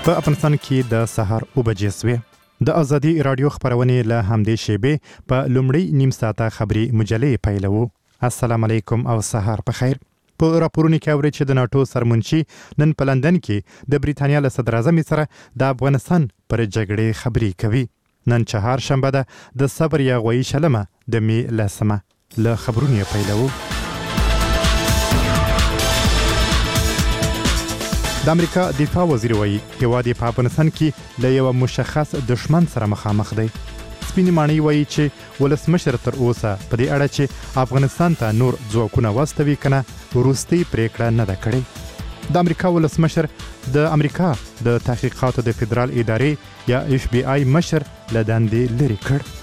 په افغانستان کې د سهار 9 بجې سوې د ازادي رادیو خبرونه له همدې شیبې په لومړی نیم ساعته خبري مجلې پیلو. السلام علیکم او سهار په خیر. په راپورونو کې اوري چې د ناتو سرمنشي نن په لندن کې د بریتانیا له صدر اعظم سره د افغانستان پر جګړې خبري کوي. نن چهار شنبه ده د صبر یا غوي شلمه د می لسمه له خبرونو پیلو. د امریکا دفاع وزیر وایي هیواد په افغانستان کې له یو مشخص دشمن سره مخامخ دی. سپینې ماڼۍ وایي چې ولسمشر تر اوسه په دې اړه چې افغانستان ته نور ځواکونه واستوي کنه وروستۍ پریکړه نه ده کړې. د امریکا ولسمشر د امریکا د تحقیقاتو د فدرال ادارې یا FBI مشر له دندې لرې کړ.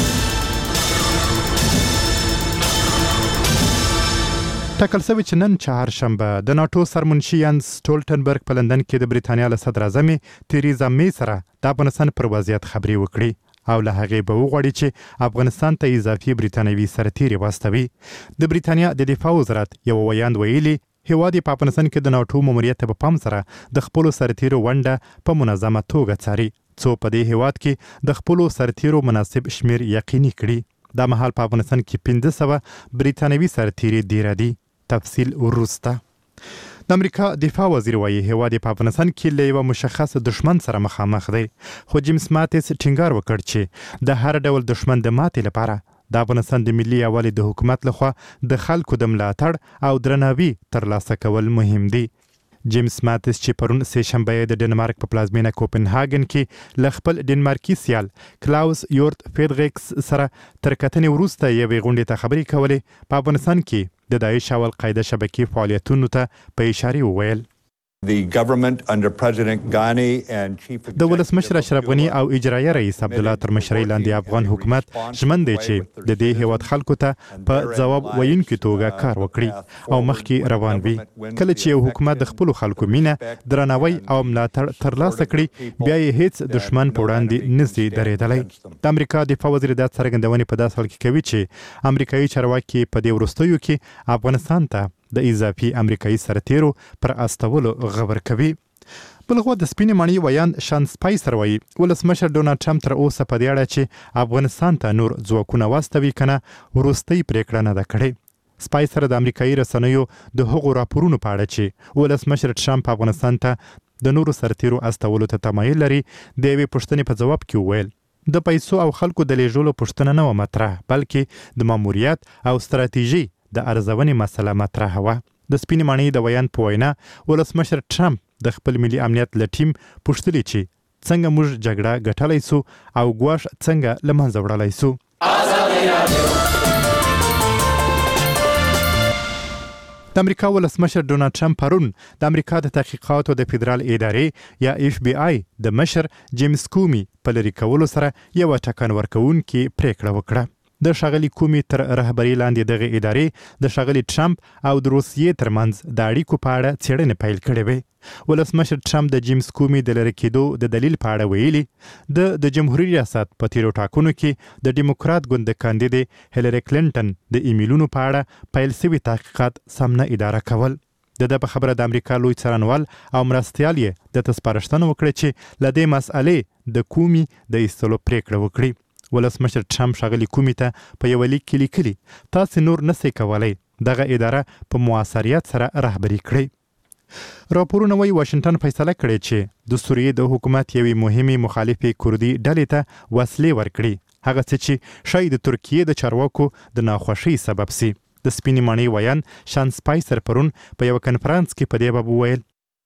ټاکل شوی چې نن چهارشنبه د ناتو سرمنشي یانس سټولټنبرګ په لندن کې د بریتانیا له صدر اعظم تریزا می سره د افغانستان پر وضعیت خبري وکړي او له هغې به وغواړي چې افغانستان ته اضافي بریتانوي سرتیري واستوي. د بریتانیا د دفاع وزارت یو ویاند ویلي هیواد په افغانستان کې د ناتو ماموریت په پام سره د خپل سرتیرو ونډه په منظمه توګه څاري څو په دې هیواد کې د خپل سرتیرو مناسب شمیر یقیني کړي. د مهال په افغانستان کې 1500 بریتانوي سرتیري دي ردي. تفصیل ورسته. د امریکا دفاع وزیر وایي هیواد په افغانستان کې له یو مشخص دشمن سره مخامخ دی خو جیمز ماتیس ټینګار وکړ چې د هر ډول دشمن د ماتې لپاره د افغانستان د ملي یووالي د حکومت لخوا د خلکو د ملاتړ او درناوي ترلاسه کول مهم دي. جیمز ماتیس چې پرون سه شنبه د ډنمارک په پلازمینه کوپنهاګن کې ل خپل ډنمارکي سیال کلاوس یورت فیدریکس سره تر کتنې وروسته یوې غونډې ته خبرې کولې په افغانستان کې د داعش او القاعده شبکې فعالیتونو ته په اشاره وویل. The government under President Ghani and Chief د ولسمشر اشرف غنی او اجرایي رئیس عبد الله تر مشرۍ لاندې افغان حکومت ژمن دی چې د دې هیواد خلکو ته په ځواب ویونکي توګه کار وکړي او مخکې روان وي. کله چې یو حکومت د خپل خلکو مینه درناوی او ملاتړ ترلاسه کړي بیا یې هیڅ دشمن په وړاندې نشي درېدلی. د امریکا دفاع وزیر دا څرګندونې په داسې حال کې کوي چې امریکایي چارواکي په دې وروستیو کې افغانستان ته د اضافي امریکایي سرتیرو پر استولو غبر کوي. بلغه د سپینې ماڼۍ ویان شان سپایسر وایي ولسمشر ډونالد ټرمپ تر اوسه په دې اړه چې افغانستان ته نور ځواکونه واستوي کنه وروستۍ پریکړه نه ده کړې. سپایسر د امریکایي رسنیو د هغو راپورونو په اړه چې ولسمشر ټرمپ افغانستان ته د نورو سرتیرو استولو ته تمایل لري د یوې پوښتنې په جواب کې وویل د پیسو او خلکو د لیږلو پوښتنه نه و مطرح بلکې د ماموریت او ستراتیژي د ارزونې مسله مطرح وه. د سپینې ماڼۍ د ویان په وینا ولسمشر ټرمپ د خپل ملي امنیت له ټیم پوښتلي چې څنګه موږ جګړه ګټلی سو او ګواښ څنګه له منځه وړلی سو. د امریکا ولسمشر ډونالد ټرمپ پرون د امریکا د تحقیقاتو د فدرال ادارې یا FBI د مشر جیمز کومي په لرې کولو سره یو ټاکن ورکوونکې پریکړه وکړه. د ښاغلي کومي تر رهبرۍ لاندې دغه ادارې د ښاغلي ټرمپ او د روسیې ترمنځ د اړیکو په اړه څېړنې پیل کړې وې. ولسمشر ټرمپ د جیمز کومي د لرې کېدو د دلیل په اړه ویلي د جمهوریت ریاست په تیرو ټاکنو کې د ډیموکرات ګوند کاندیدې هیلری کلینټن د ایمیلونو په اړه پیل شوي تحقیقات سم نه اداره کول. د په خبره د امریکا لوی څارنوال او مرستیال یې د سپارښتنه وکړه چې له دې مسئلې د کومي د ایستلو پریکړه وکړي. ولسمشر ټرمپ ښاغلي کومي ته په یو لیک کې لیکلي تاسې نور نسئ کولی دغه اداره په مؤثریت سره رهبري کړئ. راپورونه وایي واشنګټن فیصله کړې چې د سوریې د حکومت یوې مهمې مخالفې کردي ډلې ته وسلې ورکړي هغه څه چې شاید د ترکیې د چارواکو د ناخوښۍ سبب سي. د سپینې ماڼۍ ویان شان سپایسر پرون په یو کنفرانس کې په دې باب وویل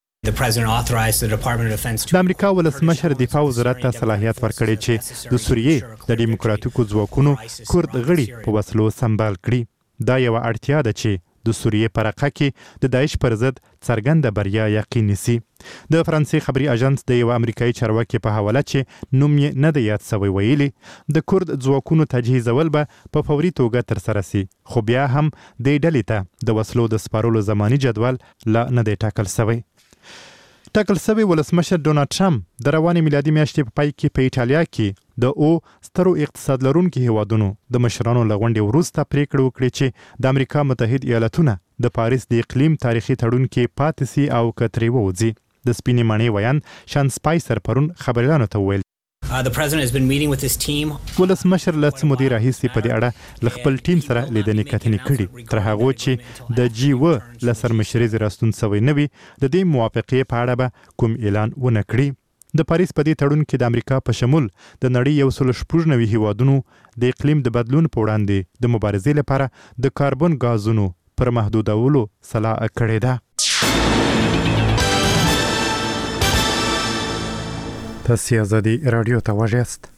د امریکا ولسمشر دفاع وزارت ته صلاحیت ورکړی چې د سوریې د ډیموکراتیکو ځواکونو کورد غړي په وسلو سمبال کړي. دا یو اړتیا ده چې د سوریې په رقه کې د داعش پر ضد څرګنده بریا یقیني سي. د فرانسې خبري اژانس د یو امریکایي چارواکي په حواله چې نوم یې نه دی یاد سوی ویلي د کورد ځواکونو تجهیزول به په فوري توګه ترسره سي خو بیا هم دې ډلې ته د وسلو د سپارلو زماني جدول لا نه دی ټاکل سوی. ټاکل شوی ولسمشر ډونالد ټرمپ د روانې میلادي میاشتې په پای کې په ایټالیا کې د سترو اقتصاد لرونکو هیوادونو د مشرانو له غونډې وروسته پریکړه وکړه چې د امریکا متحد ایالتونه د پاریس د اقلیم تاریخي تړون کې پاتې سي او که ترې ووځي. د سپینې مڼې ویاند شان سپایسر پرون خبريالانو ته وویل The president has been meeting with his team. ولسمشر له څه مودې راهیسې په دې اړه له خپل ټیم سره لیدنې کتنې کړي تر هغو چې د G7 له سرمشرۍ راستون سوی نه وي د دې موافقې په اړه به کوم اعلان ونه کړي د پاریس په دې تړون کې د امریکا په شمول د نړۍ 190 هیوادونو د اقلیم د بدلون په وړاندې د مبارزې لپاره د کاربن غازونو پر محدودولو سلا کړې ده. تاسو آزادی رادیو ته واجست.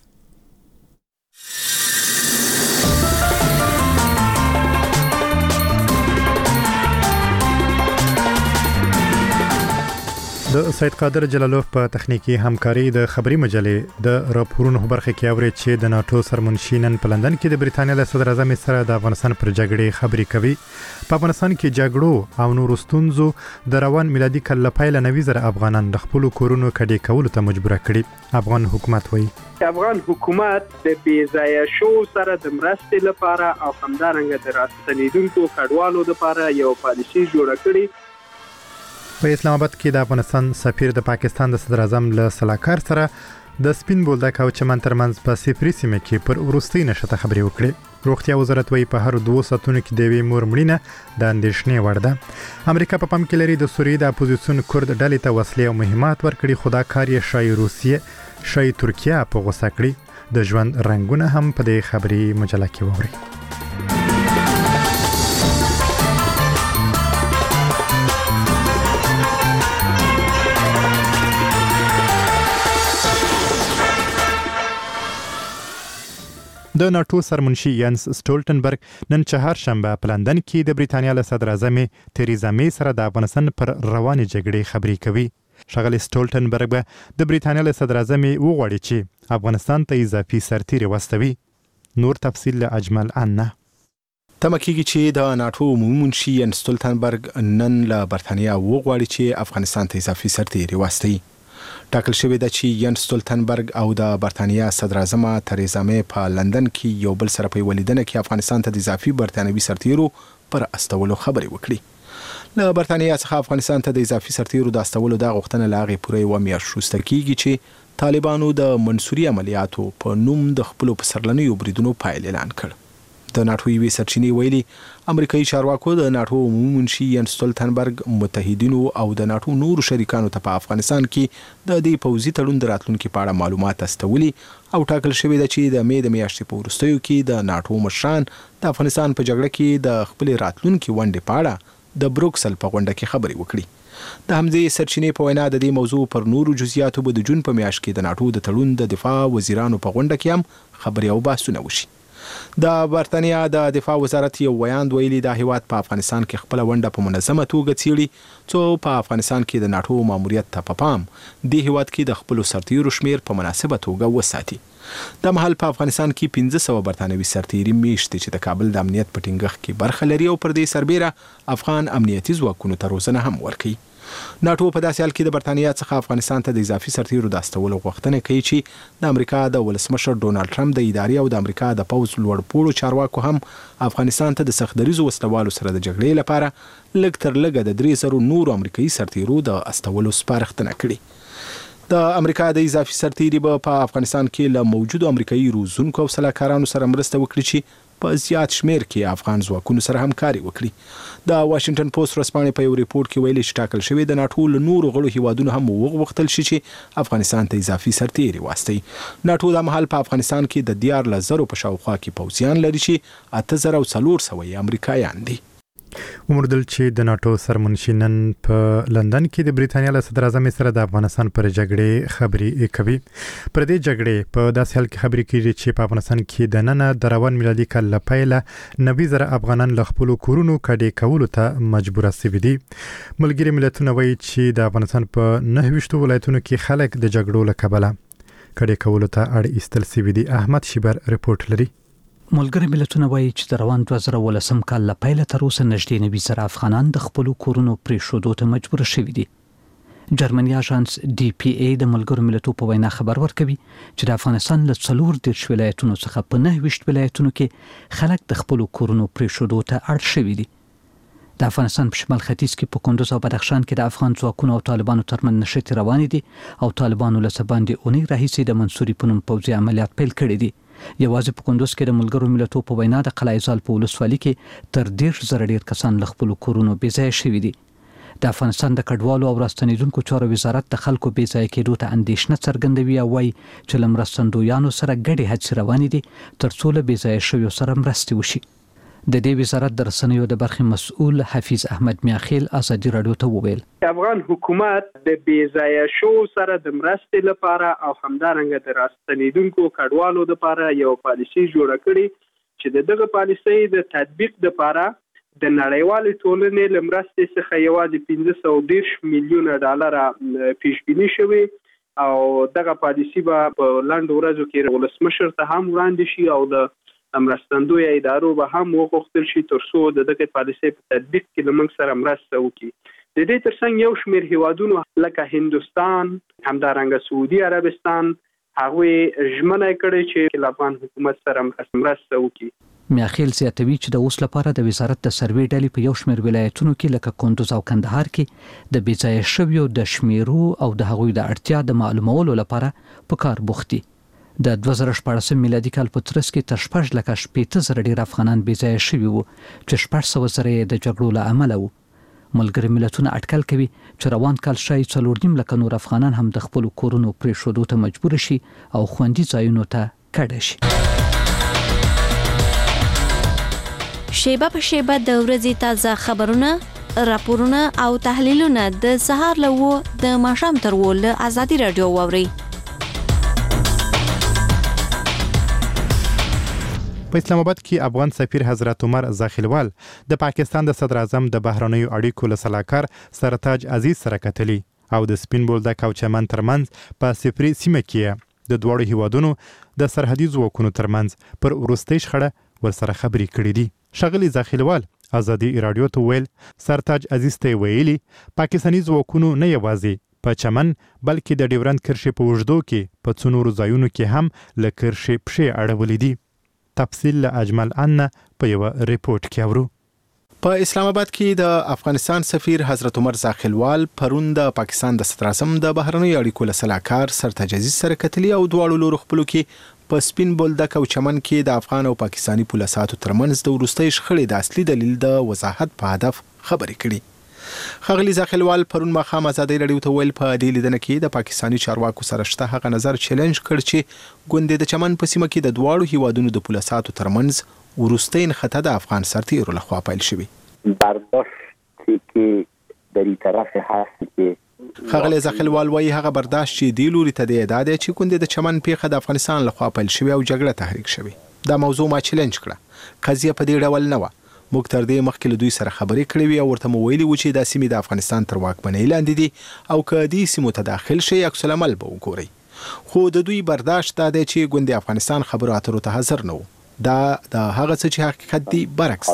د سید قادر جلالوف په تخنیکی همکاري د خبري مجلې د راپورونو برخه کې اوري چې د ناتو سرمنشي نن په لندن کې د بریتانیا له صدر اعظم سره د افغانستان پر جګړې خبري کوي. په افغانستان کې جګړو او نورو ستونزو د روان میلادي کال له پیل 90,000 افغانان د خپل کورونو کډې کولو ته مجبور کړي. افغان حکومت وایي افغان حکومت د بیځایه شو سره د مرستې لپاره او همدارنګه د راستنیدونکو کډوالو لپاره یو پالیسي جوړه کړې. په اسلام آباد کې د افغانستان سفیر د پاکستان د صدر اعظم له سلاکار سره د سپین بولدک او چمن ترمنځ په سفري سیمه کې پر وروستۍ نشته خبري وکړي. روغتیا وزارت وايي په هر 2 ساعتونو کې د وی مور مړینه د اندېښنې وړ ده. امریکا په پام کې لري د سوریې د اپوزیسیون کورد ډلې ته وسلې او مهمات ورکړي خو دا کار یې شای روسیې شای ترکیه په غوسه کړي. د ژوند رنگونه هم په دې خبري مجله کې ووري. د ناتو سرمنشي ینس سټولټنبرګ نن چهارشنبه په لندن کې د بریتانیا له صدر اعظم تریزا می سره د افغانستان پر رواني جګړې خبري کوي. ښاغلي سټولټنبرګ به د بریتانیا له صدر اعظم وغواړي چې افغانستان ته اضافي سرتیري واستوي. نور تفصیل له اجمل انه. تمکیږي چې د ناتو منشي ینس سټولټنبرګ نن له بریتانیا وغواړي چې افغانستان ته اضافي سرتیري واستوي. ټاکل شوی د چې ینس سټولټنبرګ او د بریتانیا صدر اعظم تریزا می په لندن کې یو بل سره په ولیدنه کې افغانستان ته د اضافي برتانوي سرتیرو پر استولو خبرې وکړي. له بریتانیا څخه افغانستان ته د اضافي سرتیرو د استولو د غوښتنه لاغې پورې و میاشت وروسته کیږي چې طالبانو د منصوري عملیاتو په نوم د خپل پسرلنیو بریدونو پایل اعلان کړ. د ناتو یوې سرچینې ویلي امریکایي چارواکو د ناتو منشي ینس سټولټنبرګ متحدینو او د ناتو نورو شریکانو ته په افغانستان کې د دې پوځي تړون د راتلونکو په اړه معلومات استولي او ټاکل شوی د چې د مې د میاشتې په وروستیو کې د ناتو مشران د افغانستان په جګړه کې د خپل راتلونکو ونډې په اړه د بروکسل په غونډه کې خبرې وکړي. د همدې سرچینې په وینا د دې موضوع پر نورو جزئیاتو به د جون په میاشت کې د ناتو د تړون د دفاع وزیرانو په غونډه کې هم خبرې او بحثونه وشي. د بریتانیا د دفاع وزارت یو ویاند ویلي د هیواد په افغانستان کې خپل ونډه په منظمه توګه څیړي څو په افغانستان کې د ناتو ماموریت ته په پام د هیواد کې د خپل سرتیرو شمیر په مناسبه توګه وساتي. د محل په افغانستان کې 1500 برتانوي سرتیري میشته چې د کابل د امنیت په ټینګښت کې برخه لري او پر دې سربېره افغان امنیتي ځواکونو ته روزنه هم ورکوي. ناتو په داسې حال کې د بریتانیا څخه افغانستان ته د اضافي سرتیرو د استولو غوښتنه کوي چې د امریکا د ولسمشر ډونالد ټرمپ د ادارې او د امریکا د پوځ لوړپوړو چارواکو هم افغانستان ته د سختدریزو وسلوالو سره د جګړې لپاره لږ تر لږه د 3,000 نورو امریکایي سرتیرو د استولو سپارښتنه کړې. د امریکا د اضافي سرتیري په افغانستان کې له موجودو امریکایي روزونکو او سلاکارانو سره مرسته وکړي چې په زیات شمیر کې افغان ځواکونو سره همکاري وکړي. د واشنگټن پوسټ ورځپاڼې په یو ریپورت کې ویلي چې ټاکل شوی د ناتو له نورو غړو هیوادونو هم وغوښتل شي چې افغانستان ته اضافي سرتیري واستوي. ناتو د مهال په افغانستان کې د 14,000 په شاوخوا کې پوځیان لري چې 8,400 یې امریکایان دي. ومردل چې د ناتو سرمنشي نن په لندن کې د بریتانیا له صدر اعظم سره د افغانستان پر جګړې خبري کوي. پر دې جګړې په داسې حال کې خبري کوي چې په افغانستان کې د نن د روان میلادي کال له پیله 90,000 افغانان له خپل کورونو کډې کولو ته مجبور شوي دي. ملګري ملتونه وایي چې د افغانستان په 29 ولایتونو کې خلک د جګړو له کبله کډې کولو ته اړ ایستل شوي دي. احمد شیبر رپورټ لري. ملګری ملتونه وایي چې د روان 2018 کال له پیله تر اوسه نږدې 90,000 افغانان د خپل کورونو پرېښودو ته مجبور شوي دي. جرمني اژانس ډي پی ای د ملګرو ملتونو په وینا خبر ورکوي چې د افغانستان له 40 ولایتونو څخه په 29 ولایتونو کې خلک د خپل کورونو پرېښودو ته اړ شوي دي. د افغانستان په شمال ختیځ کې په کندوز او بدخشان کې د افغان ځواکونو او طالبانو ترمنځ نښتې روانې دي او طالبانو له څه باندې اونۍ راهیسې د منصوري په نوم پوځي عملیات پیل کړي دي. یوازې په کندوز کې د ملګرو ملتونو په وینا د قلعه زال په ولسوالۍ کې تر 10,000 ډیر کسان له خپلو کورونو بېځایه شوي دي. د افغانستان د کډوالو او راستنیدونکو چارو وزارت د خلکو بېځایه کېدو ته اندېښنه څرګندوي او وایي چې له مرستندویانو سره ګډې هڅې روانې دي تر څو له بېځایه شویو سره مرستې وشي. د دې وزارت د رسنیو د برخې مسؤل حفیظ احمد میاخیل ازادي راډیو ته وویل افغان حکومت د بېځایه شو سره د مرستې لپاره او همدارنګه د راستنیدونکو کډوالو لپاره یو پالیسي جوړه کړې چې دغه پالیسي د تطبیق لپاره د نړیوالې ټولنې له مرستې څخه یوازې 510 میلیونه ډالر پیشبیني شوی او دغه پالیسي به په لاندې ورځو کې ولسمشر ته هم وړاندې شي او د مرستندوی ادارو به هم وغوښتل شي تر څو د دغه پالیسۍ په تطبیق کې له موږ سره مرسته وکړي. د دې ترڅنګ یو شمېر هیوادونو لکه هندوستان همدارنګه سعودي عربستان هغوی ژمنه کړې چې له افغان حکومت سره مرسته وکړي. میاخیل زیاتوي چې د اوس لپاره د وزارت د سروې ډلې په یو شمېر ولایتونو کې لکه کندوز او کندهار کې د بېځایه شویو د شمیرو او د هغوی د اړتیا د معلومولو لپاره په کار بوخت دي. د 2014 میلادي کال په ترڅ کې تر 6,80,000 ډیر افغانان بېځایه شوي وو چې 600,000 د جګړو له امله وو. ملګري ملتونه اټکل کوي چې روان کال شاید 4.5 لکه نور افغانان هم د خپل کورونو پرېښودو ته مجبور شي او خوندي ځایونو ته کډه شي. شیبه په شیبه د ورځې تازه خبرونه، راپورونه او تحلیلونه د سهار له 9 د ماښام تر 10 له ازادي راډیو واورئ. په اسلام آباد کې افغان سفیر حضرت عمر زاخیلوال د پاکستان د صدر اعظم د بهرنیو اړیکو له سلاکار سرتاج عزیز سره کتلي او د سپین بولدک او چمن ترمنځ په سپری سیمه کې د دوړو هیوادونو د سرحدي ځواکونو ترمنځ پر وروستۍ شخړه ورسره خبرې کړې دي. ښاغلي زاخیلوال ازادي راډیو ته ویل سرتاج عزیز ته ویلي پاکستاني ځواکونو نه یوازې په چمن بلکې د ډیورند کرښې په اوږدو کې په څو نورو ځایونو کې هم له کرښې پښې اړولې دي. تفصیل له اجمل ان په یو ریپورت کې اورو. په اسلام آباد کې د افغانستان سفیر حضرت عمر زاخیلوال پرون د پاکستان د صدر اعظم د بهرنیو اړیکو له سلاکار سرتاج عزیز سره کتلي او دواړو لورو خپلو کې په سپین بولدک او چمن کې د افغان او پاکستاني پولیساتو ترمنځ د وروستۍ شخړې د اصلي دلیل د وضاحت په هدف خبرې کړي. ښاغلي زاخیلوال پرون ماښام ازادي راډیو ته ویل په دې لیدنه کې د پاکستاني چارواکو سره شته هغه نظر چیلنج کړ چې ګوندې د چمن په سیمه کې د دواړو هیوادونو د پولیساتو ترمنځ وروستۍ نښته د افغان سرتیرو لخوا پیل شوې. برداشت که در این طرف هست که ښاغلي زاخیلوال وایي هغه برداشت چې دې لوري ته دی دا دی چې ګوندې د چمن پیښه د افغانستان لخوا پیل شوې او جګړه تحریک شوې. دا موضوع ما چیلنج کړه. قضیه په دې ډول نه وه. موږ تر دې مخکې له دوی سره خبرې کړې وي او ورته مو ویلي و چې دا سیمې د افغانستان تر واکمنۍ لاندې دي او که دې سیمو ته داخل شي عکس العمل به وګورئ. خو د دوی برداشت دا دی چې ګوندې افغانستان خبرو اترو ته حاضر نه و. دا د هغه څه چې حقیقت دی برعکس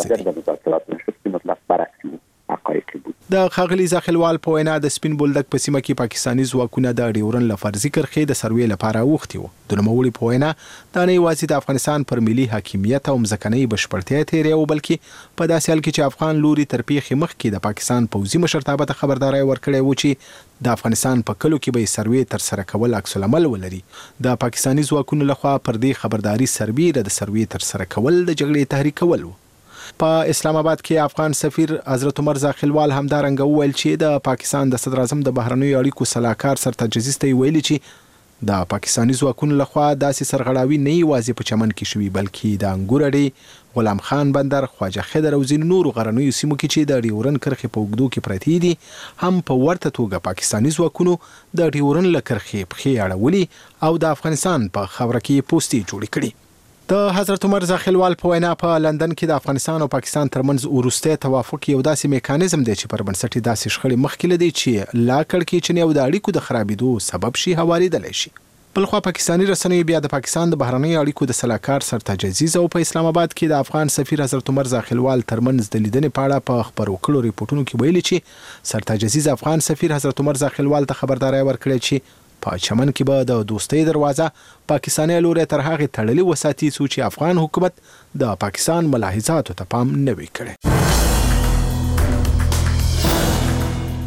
دی. د ښاغلي زاخیلوال په وینا د سپین بولدک په سیمه کې پاکستاني ځواکونه د ډیورن له فرضي کرښې د سروې لپاره اوښتي وو. د نوموړي په وینا دا نه یوازې د افغانستان پر ملي حاکمیت او مځکنۍ بشپړتیا تیری و بلکې په داسې حال کې چې افغان لوري تر پیښې مخکې د پاکستان پوځي مشرتابه ته خبرداری ورکړی و چې د افغانستان په کلو کې به سروې تر سره کول عکس العمل ولري. د پاکستاني ځواکونو لخوا پر دې خبرداري سربیره د سروې تر سره کول د جګړې تحریکول و. په اسلام آباد کې افغان سفیر حضرت عمر زاخیلوال همدارنګه وویل چې د پاکستان د صدر اعظم د بهرنیو اړیکو سلاکار سرتاج عزیز ته ویلي چې د پاکستاني ځواکونو لخوا داسې سرغړاوي نه یوازې په چمن کې شوي بلکې د انګور اډې، غلام خان بندر، خواجه خضر او ځینو نورو غرنیو سیمو کې چې د ډیورن کرښې په اوږدو کې پرتې دي هم په ورته توګه پاکستاني ځواکونو د ډیورن له کرښې پښې اړولي او د افغانستان په خاوره کې پوستې جوړې کړي. د حضرت عمر زاخیلوال په وینا په لندن کې د افغانستان او پاکستان ترمنځ وروستی توافق یو داسې میکانیزم دی چې پر بنسټ یې داسې شخړې مخکې له دې چې لا کړکېچنې او د اړیکو د خرابېدو سبب شي هواریدلی شي. بلخوا پاکستاني رسنیو بیا د پاکستان د بهرنیو اړیکو د سلاکار سرتاج عزیز او په اسلام آباد کې د افغان سفیر حضرت عمر زاخیلوال ترمنځ د لیدنې په اړه په خبرو کړو ریپورټونو کې ویلي چې سرتاج عزیز افغان سفیر حضرت عمر زاخیلوال ته خبرداری ورکړی چې په چمن کې به د دوستۍ دروازه پاکستاني لوري تر هغه تړلې وساتي چې افغان حکومت د پاکستان ملاحظاتو ته پام نه وي کړی.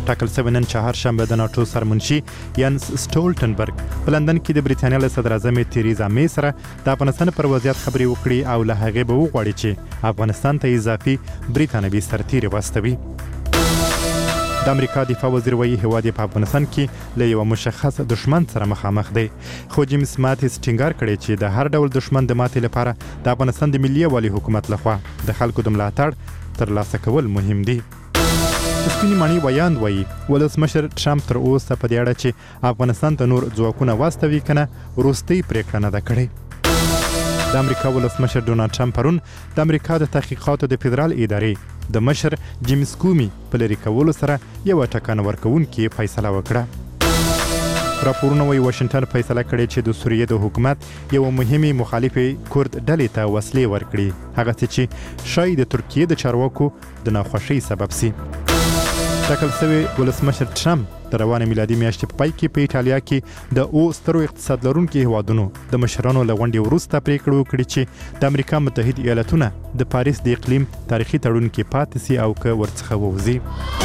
ټاکل شوی نن چهارشنبه د ناتو سرمنشي ینس سټولټنبرګ په لندن کې د برېټانیا له صدر اعظم تریزا مې سره د افغانستان پر وضعیت خبرې وکړي او له هغې به وغواړي چې افغانستان ته اضافي برېټانوي سرتیري واستوي. د امریکا دفاع وزیر وایي هیواد په افغانستان کې له یو مشخص دشمن سره مخامخ دی، خو جیمز ماتیس ټینګار کړی چې د هر ډول دشمن د ماتې لپاره د افغانستان د ملي یووالي حکومت لخوا د خلکو د ملاتړ ترلاسه کول مهم دي. سپینې ماڼۍ ویاند وایي ولسمشر ټرمپ تر اوسه په دې اړه چې افغانستان ته نور ځواکونه واستوي که نه وروستۍ پرېکړه نه ده کړې. د امریکا ولسمشر ډونالډ ټرمپ پرون د امریکا د تحقیقاتو د فدرال ادارې د مشر جیمز کومي په لرې کولو سره یوه ټکانه ورکوونکې فیصله وکړه. راپورونه وایي واشنګټن فیصله کړې چې د سوریې د حکومت یوه مهمې مخالفې کورد ډلې ته وسلې ورکړي، هغسې چې ښایي د ترکیې د چارواکو د ناخوښۍ سبب سي. ټاکل شوی ولسمشر ټرمپ د روانې میلادي میاشتې په پای کې په ایټالیا کې د سترو اقتصاد لرونکو هیوادونو د مشرانو له غونډې وروسته پرېکړه وکړي چې د امریکا متحد ایالتونه د پاریس د اقلیم تاریخي تړون کې پاتې سي او که ورڅخه ووځي.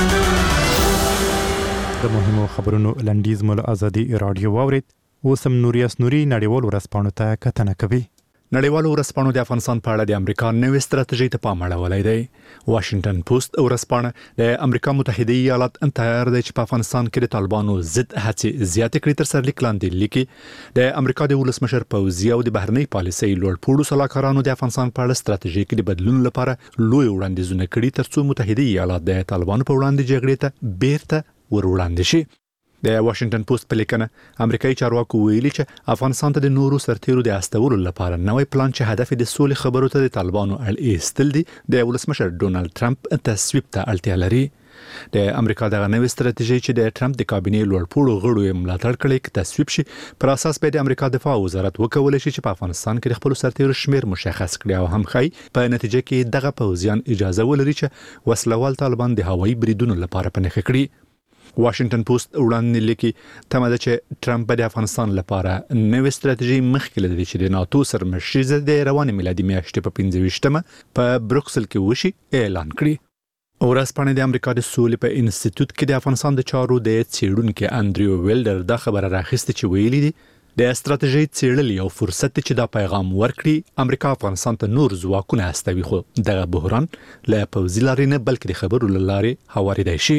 د مهمو خبرونو لنډیز مو له ازادي راډیو واورید. اوس هم نوریاس نوري نړیوالو ورځپاڼو ته کتنه کوي. نړیوالو ورځپاڼو د افغانستان په اړه د امریکا نوې ستراتیژۍ ته پام اړولی دی. واشنګټن پوسټ ورځپاڼه د امریکا متحده ایالات تیار دی چې په افغانستان کې د طالبانو ضد هڅې زیاتې کړي. تر سرلیک لاندې لیکي د امریکا د ولسمشر پوځي او د بهرنۍ پالیسۍ لوړپوړو سلاکارانو د افغانستان په اړه ستراتیژۍ کې د بدلون لپاره لوی وړاندیزونه کړي ترڅو متحده ایالات د طالبانو په وړاندې جګړې ته بیرته ور وړاندې شي. د واشنګټن پوسټ په لیکنه امریکایي چارواکو ویلي چې افغانستان ته د نورو سرتیرو د استولو لپاره نوې پلان چې هدف د سولې خبرو ته د طالبانو اړ ایستل دي د ولسمشر ډونالډ ټرمپ تصویب ته اړتیا لري. د امریکا دغه نوې ستراتیژي چې د ټرمپ د کابینې لوړپوړو غړو یې ملاتړ کړی کې تصویب شي پر اساس به د امریکا دفاع وزارت وکولای شي چې په افغانستان کې د خپل سرتیرو شمیر مشخص کړي او هم خای په نتیجه کې دغه پوځیان اجازه ولري چې وسلوال طالبان د هوایي بریدونو لپاره پنهخ کړي. واشنګټن پوسټ وړاندې لیکي تمه ده چې ټرمپ د افغانستان لپاره نوې ستراتیژي مخکې لري چې د ناتو سرمشر د روانې میلادي میاشتې په 25مه په بروکسل کې وشي اعلان کړي. ورځپاڼه د امریکا د سولې په انسټیټیوټ کې د افغانستان د چارو د څېړونکو انډریو ویلډر دا خبره راخسته چې ویلي دي د استراتیژي څېړل یو فرصت چې دا پیغام ورکړي امریکا افغانستان ته نور ځواکونه استوي، خو دغه بحران له پوځي لارې نه بلکې د خبرو له لارې هواریدای شي.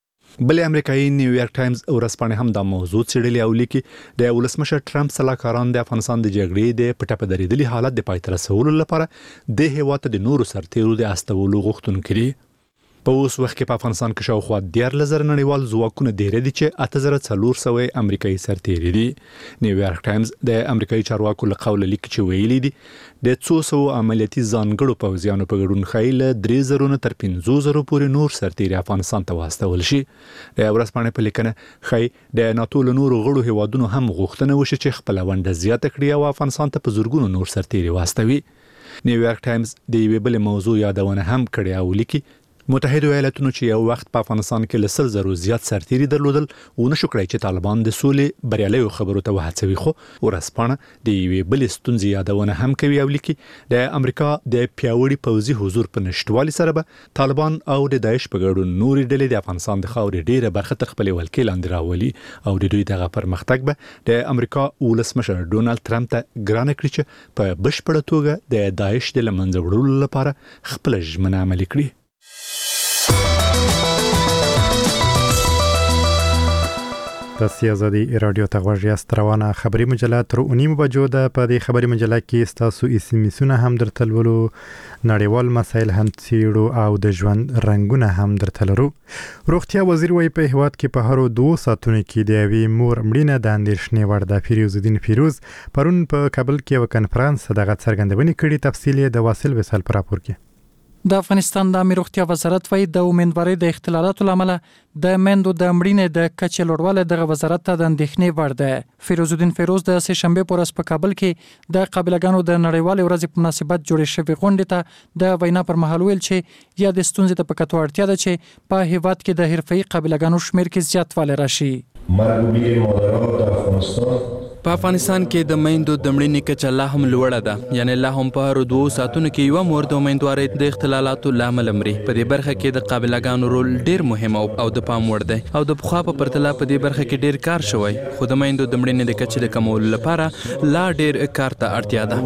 بل امریکایي نیویارک ټایمز ورځپاڼه هم دا موضوع څېړلې او لیکي د ولسمشر ټرمپ سلاکاران د افغانستان د جګړې د پټه په درېدلي حالت د پای ته رسولو لپاره د هیواد د نورو سرتیرو د استولو غوښتونکي دي. په اوس وخت کې په افغانستان کې شاوخوا 13,000 نړیوال ځواکونه ډېر دي چې 8,400 امریکایي سرتیري دي. نیویارک ټایمز د امریکایي چارواکو له قوله لیکي چې ویلي دي د 200 عملیاتي ځانګړو پوځیانو په ګډون خایل 3,000 تر 5,000 پورې نور سرتیري افغانستان ته واستول شي. د ورځپاڼې په لیکنه خای د ناتو له نورو غړو هیوادونو هم غوښتنه وشي چې خپل ونډه زیاته کړي او افغانستان ته په زورګونو نور سرتیري واستوي. نیویارک ټایمز د یوې بلې موضوع یادونه هم کړې او لیکي متحده ایالاتونو چې یو وخت په افغانستان کې له 100,000 زیات سرتیري درلودل او نشو کړی چې طالبان د سولې بریالي خبرو ته وهڅوي. خو ورځپاڼه د یوې بلې ستونزې یادونه هم کوي او لیکي د امریکا د پیاوړي پوځي حضور په نشټوالي سره به طالبان او د داعش په ګډون نورې ډلې د افغانستان د خاورې ډیره برخه تر خپل ولکې لاندې راولي او د دوی دغه پرمختګ به د امریکا ولسمشر ډونالډ ټرمپ ته ګرانه کړي چې په بشپړه توګه د داعش د لمنځه وړلو لپاره خپل ژمنه عملي کړي. تاسو ازادي رادیو ته غوږ یاست. روانه خبري مجله تر 9 بجو ده. په دې خبري مجله کې تاسو اسمیسونه هم درته لولو، نړیوال مسایل هم څېړو او د ژوند رنگونه هم درته لرو. روغتیا وزیر وایي په هیواد کې په هرو 2 ساعتونو کې د یوې مور مړینه د اندېښنې وړ ده. فیروزالدین فیروز پرون په کابل کې یو کنفرانس دغه څرګندونې کړې. تفصیل یې د واصل وصال پر راپور کې. د افغانستان د عامه روغتیا وزارت وایي د امیندوارۍ د اختلالاتو لامل د میندو د مړینې د کچې لوړوالی دغه وزارت ته د اندېښنې وړ دی. فیروزالدین فیروز د سه شنبې په ورځ په کابل کې د قابلګانو د نړیوالې ورځې په مناسبت جوړې شوې غونډې ته د وینا پر مهال ویل چې یا د ستونزې ته په کتو اړتیا ده چې په هیواد کې د حرفه‌ای قابلګانو شمیر کې زیاتوالی راشي. مرګ مادران در افغانستان په افغانستان کې د میندو د مړینې کچه لا هم لوړه ده، یعنی لا هم په هر 2 ساعتونو کې یو مور د امیندوارۍ د اختلالاتو لامل مري. په دې برخه کې د قابلګانو رول ډیر مهم او د پام وړ دی او د پخوا په پرتله په دې برخه کې ډیر کار شوی، خو د میندو د مړینې د کچې د کمولو لپاره لا ډیر کار ته اړتیا ده.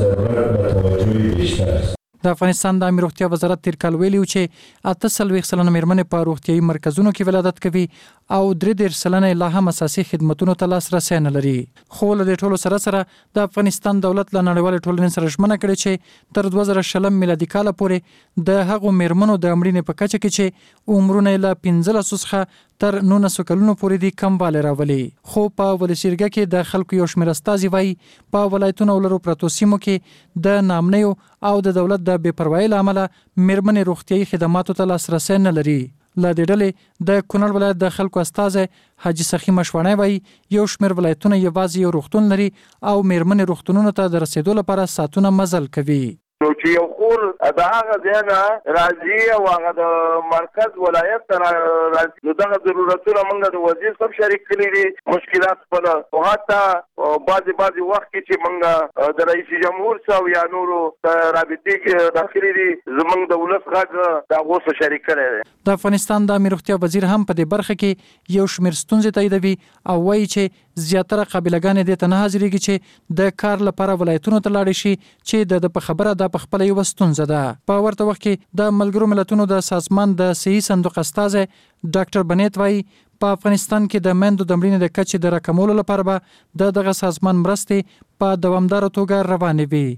د افغانستان د عامه روغتیا وزارت تیر کال ویلي و چې 48% مېرمنې په روغتیايي مرکزونو کې ولادت کوي او 33% لا هم اساسي خدماتو ته لاسرسي نه لري. خو له دې ټولو سره د افغانستان دولت له نړیوال ټولنې سره ژمنه کړې چې تر 2020 میلادي کال پورې د هغو مېرمنو د مړینې په کچه کې چې عمرونه له 15 څخه تر 19 کلونو پورې د کموالی راولي. خو په ولسیرګه کې د خلکو یو شمېر استازي وایي په ولایتونو او لرو پرتو سیمو کې د نامنیو او د دولت د بې پروایۍ له امله مېرمنې روغتیايي خدماتو ته لاسرسی نه لري. له دې ډلې د کونړ ولایت د خلکو استازی حاجي سخي مشوڼی وایي یو شمېر ولایتونه یوازې یو روغتون لري او مېرمنې روغتونونو ته د رسیدو لپاره ساعتونه مزل کوي. نو چې یو خور د هغه ځای نه راځي او هغه د مرکز ولایت ته راځي، نو دغه ضرورتونه موږ د وزیر صاحب شریک کړي دي، مشکلات خپل او حتی بعضې وخت کې چې موږ د رئیس جمهور صاحب یا نورو رابطې کې داخلي دي زموږ د ولس غږ د هغو سره شریک کړی دی. د افغانستان د عامه روغتیا وزیر هم په دې برخه کې یو شمېر ستونزې تاییدوي او وایي چې زیاتره قابلګانې دې ته نه حاضرېږي چې د کار لپاره ولایتونو ته لاړې شي چې د په خبره دا په خپله یوه ستونزه ده. په ورته وخت کې د ملګرو ملتونو د سازمان د صحي صندوق استازی ډاکټر بنیت وایي په افغانستان کې د میندو د مړینې د کچې د راکمولو لپاره به دغه سازمان مرستې په دوامداره توګه روانې وي.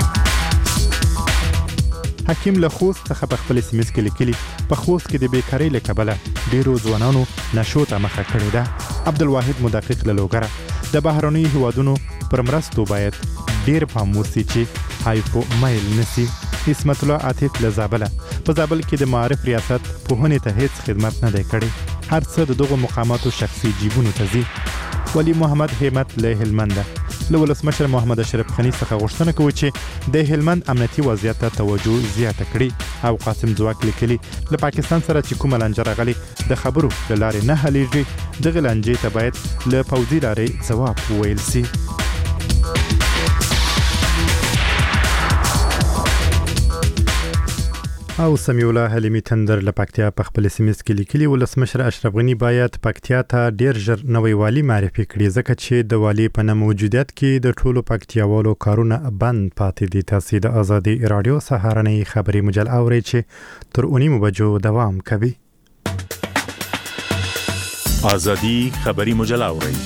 حکیم له خوست څخه په خپل SMS کې لیکلي په خوست کې د بیکارۍ له کبله ډیرو ځوانانو نشو ته مخه کړې ده. عبدالواحد مدقق له لوګره د بهرنیو هیوادونو پر مرستو باید ډیر پام وشي چې هایپو مایل نسی. اسمت الله عاطف له زابله په زابل کې د معارف ریاست پوهنې ته هیڅ خدمت نه دی کړی، هر څه د دغو مقاماتو شخصي جیبونو ته ځي. ولی محمد همت له هلمند له ولسمشر محمد اشرف غني څخه غوښتنه کوي چې د هلمند امنیتي وضعیت ته توجه زیاته کړي او قاسم ځواک لیکلي له پاکستان سره چې کومه لانجه راغلي د خبرو له لارې نه حلیږي، دغه لانجې ته باید له پوځي لارې ځواب وویل سي. او سمیع الله حلیمی تندر له پکتیا په خپل SMS کې لیکلي ولسمشر اشرف غني باید پکتیا ته ډیر ژر نوې والی معرفي کړي ځکه چې د والی په نه موجودیت کې د ټولو پکتیاوالو کارونه بند پاتې دي. تاسو د ازادي رادیو سهارنۍ خبري مجل اورئ چې تر 9 بجو دوام کوي. ازادي خبري مجل اورئ.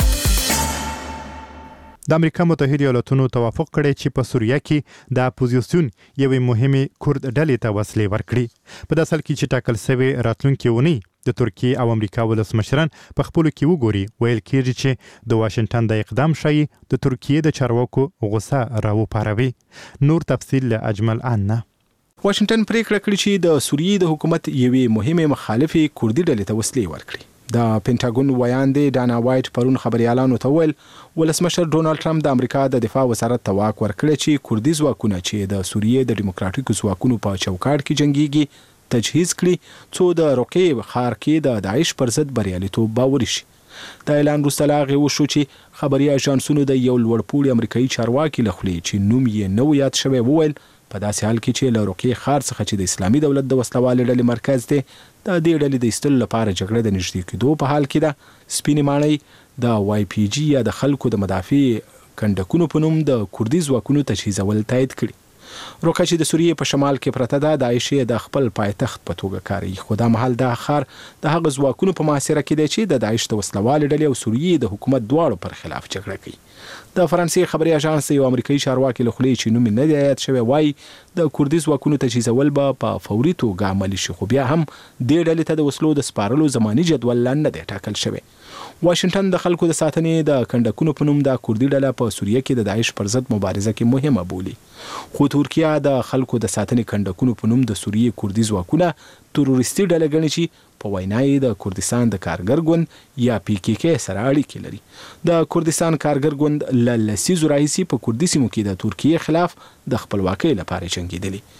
د امریکا متحده ایالاتونو توافق کړی چې په سوریه کې د اپوزیسیون یوې مهمې کورد ډلې ته وسلې ورکړي. په داسې حال کې چې ټاکل شوی راتلونکې اونۍ د ترکیې او امریکا ولسمشران په خپلو کې وګوري، ویل کېږي چې د واشنگټن د اقدام ښایي د ترکیې د چارواکو غوسه راوپاروي. نور تفصیل له اجمل آنه. واشنگټن پریکړه کړې چې د سوریې د حکومت یوې مهمې مخالفې کردي ډلې ته وسلې ورکړي. د پینټاګون ویاندې ډانا وایټ پرون خبريالانو ته ویل ولسمشر ډونالد ټرمپ د امریکا د دفاع وزارت ته واک ورکړی چې کردي ځواکونه چې د سوریې د ډیموکراتیکو ځواکونو په چوکاټ کې جنگيږي تجهیز کړي څو د رقیب خار کې د داعش پر ضد بریالیتوب باوري شي. د اعلان وروسته لاغې وشو چې خبري اژانسونو د یو لوړپوړي امریکایي چارواکي لخوا چې نوم یې نو یاد شوی وویل په داسې حال کې چې له رقیب خار څخه چې د اسلامي دولت د وسلوال ډلې مرکز دی د دې ډلې د ایستلو لپاره جګړه د نږدې کېدو په حال کې ده. سپینې ماڼۍ د YPG یا د خلکو د مدافع کندکونو په نوم د کردي ځواکونو تجهیزول تایید کړي. روکا چې د سوریې په شمال کې پرته ده د داعش د خپل پایتخت په توګه کاروي، خو دا مهال د خار د هغه ځواکونو په محاصره کې دی چې د داعش د وسلوال ډلې او سوریې د حکومت دواړو پر خلاف جګړه کوي. د فرانسې خبري اژانس یو امریکایي چارواکي له خولې چې نوم نه دی یاد شوی وایي د کردي ځواکونو تجهیزول به په فوري توګه عملي شي، خو بیا هم دې ډلې ته د وسلو د سپارلو زماني جدول نه دی ټاکل شوی. واشنگټن د خلکو د ساتنې د کندکونو په نوم د کردي ډله په سوریه کې د داعش پر ضد مبارزه کې مهمه بولي، خو ترکیه د خلکو د ساتنې کندکونو په نوم د سوریه کردي ځواکونه تروریستي ډله ګڼي چې په وینا یې د کردستان د کارګر ګوند یا PKK سره اړیکې لري. د کردستان کارګر ګوند له لسیزو راهیسې په کردي سیمو کې د ترکیه خلاف د خپلواکۍ لپاره جنګېدلی،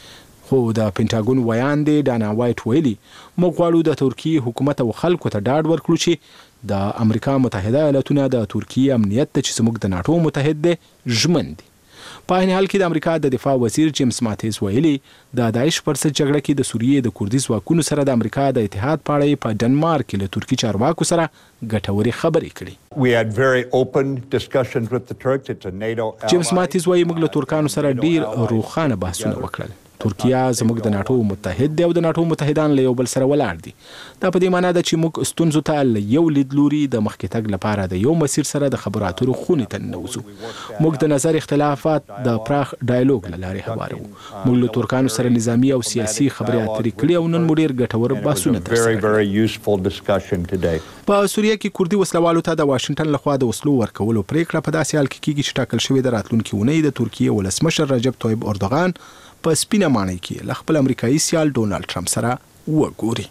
خو د پینټاګون ویان دی ډانا وایټ ویلي موږ غواړو د ترکیه حکومت او خلکو ته ډاډ ورکړو چې د امریکا متحده ایالاتونه د ترکیه امنیت ته چې زموږ د ناتو متحد دی ژمن دي. په عین حال کې د امریکا د دفاع وزیر جیمز ماتیس ویلي د داعش پر ضد جګړه کې د سوریې د کردي ځواکونو سره د امریکا د اتحاد په اړه په ډنمارک کې له ترکی چارواکو سره ګټورې خبرې کړې. We had very open discussions with the Turks. It's a NATO ally. جیمز ماتیس وایي موږ له ترکانو سره ډیر روښانه بحثونه وکړل. ترکیه زموږ د ناتو متحد دی او د ناتو متحدان له یو بل سره ولاړ دي. دا په دې معنی ده چې موږ ستونزو ته له یو لیدلوري د مخکې تګ لپاره د یو مسیر سره د خبرو اترو خونې ته ننوځو. موږ د نظر اختلافات د پراخ ډایالوګ له لارې هوارو. موږ له ترکانو سره نظامی او سیاسي خبرې اترې کړې او نن مو ډېر ګټور بحثونه ترسره. په سوریه کې کردي وسلوالو ته د واشنگټن لخوا د وسلو ورکولو پریکړه په داسې حال کې کیږي چې ټاکل شوې د راتلونکي اونۍ د ترکیه ولسمشر رجب طیب اردوغان په سپینه ماڼۍ کې له خپل امریکایي سیال ډونالد ټرمپ سره وګوري.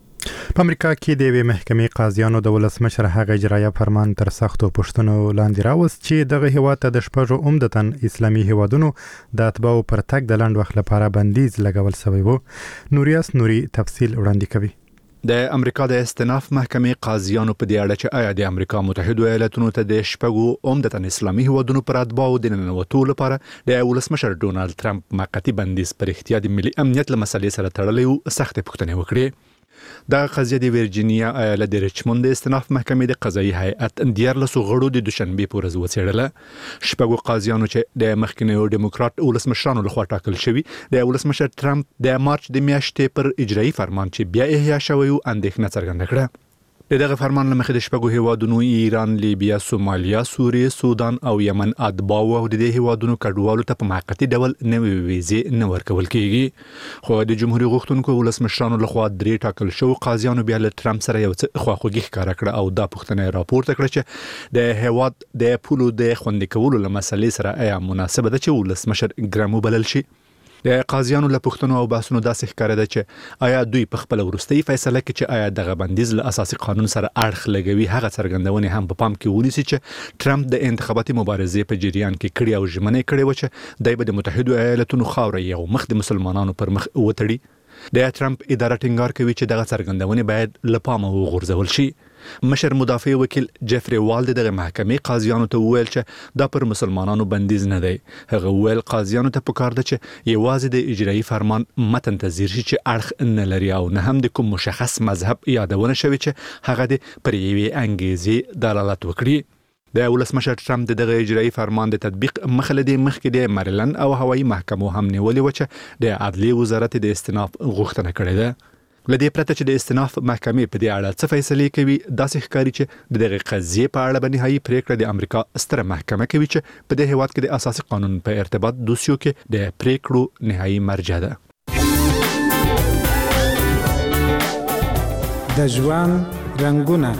په امریکا کې د یوې محکمې قاضیانو د ولسمشر هغه اجرایه فرمان تر سختو پوښتنو لاندې راوست چې دغه هیواد ته د شپږو عمدتاً اسلامي هیوادونو د اتباعو پر تګ د لنډ وخت لپاره بندیز لګول شوی و. نوریاس نوري تفصیل وړاندې کوي. د امریکا د استناف محکمې قاضیانو په دې اړه چې آیا د امریکا متحده ایالاتونو ته د شپږو عمدتاً اسلامي هیوادونو پر اتباعو د ننوتو لپاره د ولسمشر ډونالد ټرمپ موقتي بندیز پر احتیاط ملي امنیت له مسلې سره تړلې سخت پوښتنې وکړې. دا قضیه د ورجینیا ایالت د ریچموند د استناف محکمې د قضایي هیئت 14 غړو د دوشنبه په ورځ وڅېړله. شپږو قاضیانو چې د مخکنیو ډیموکرات ولسمشرانو لخوا ټاکل شوي د ولسمشر ټرمپ د مارچ د میاشتې پر اجرایي فرمان چې بیا احیا شوی او اندېښنه څرګنده کړه. دغه فرمان لمخې د شپږو هیوادونو ایران، لیبیا، سومالیا، سوریه، سودان او یمن اتباعو او د دې هیوادونو کډوالو ته په موقتي ډول نوې ویزې نه ورکول کیږي. خو د جمهوریت غوښتونکو ولسمشرانو لخوا درې ټاکل شو قاضیانو بیا له ټرمپ سره یو څه خواخوږي ښکاره کړه او دا پوښتنه راپورته کړه چې د هیواد د پولو د خوندي کولو له مسلې سره آیا مناسبه ده چې ولسمشر ګرامو بلل شي. د قاضیانو له پوښتنو او بحثونو داسې ښکارېده چې آیا دوی په خپل وروستۍ فیصله کې چې آیا دغه بندیز له اساسي قانون سره اړخ لګوي هغه څرګندونې هم په پام کې ونیسي چې ټرمپ د انتخاباتي مبارزې په جریان کې کړي او ژمنې کړې و چې دای به د متحده ایالاتونو خاوره یو مخ د مسلمانانو پر مخ وتړي. د ټرمپ اداره ټینګار کوي چې دغه څرګندونې باید له پامه وغورځول شي. مشر مدافع وکیل جيفري والد دغه محکمې قاضیانو ته وویل چې دا پر مسلمانانو بندیز نه دی. هغه ویل قاضیانو ته پکار ده چې یوازې د اجرایي فرمان متن ته ځیر شي چې اړخ نه لري او نه هم د کوم مشخص مذهب یادونه شوی چې هغه د پر یوې انګیزې دلالت وکړي. د ولسمشر ټرمپ دغه اجرایي فرمان د تطبیق مخلدي مخکې د مریلند او هوایي محکمو هم نیولې و چې د عدلي وزارت د استناف غوښتنه کړې ده. لدې پرته چې د استناف محکمې په دې اړه څه فیصله کوي داسې ښکاري چې دغه قضیه په اړه به نهایي پریکړه د امریکا ستره محکمه کوي چې په دې هیواد کې د اساسي قانون په ارتباط دوسیو کې د پریکړو نهایي مرجع ده. د ژوند رنگونه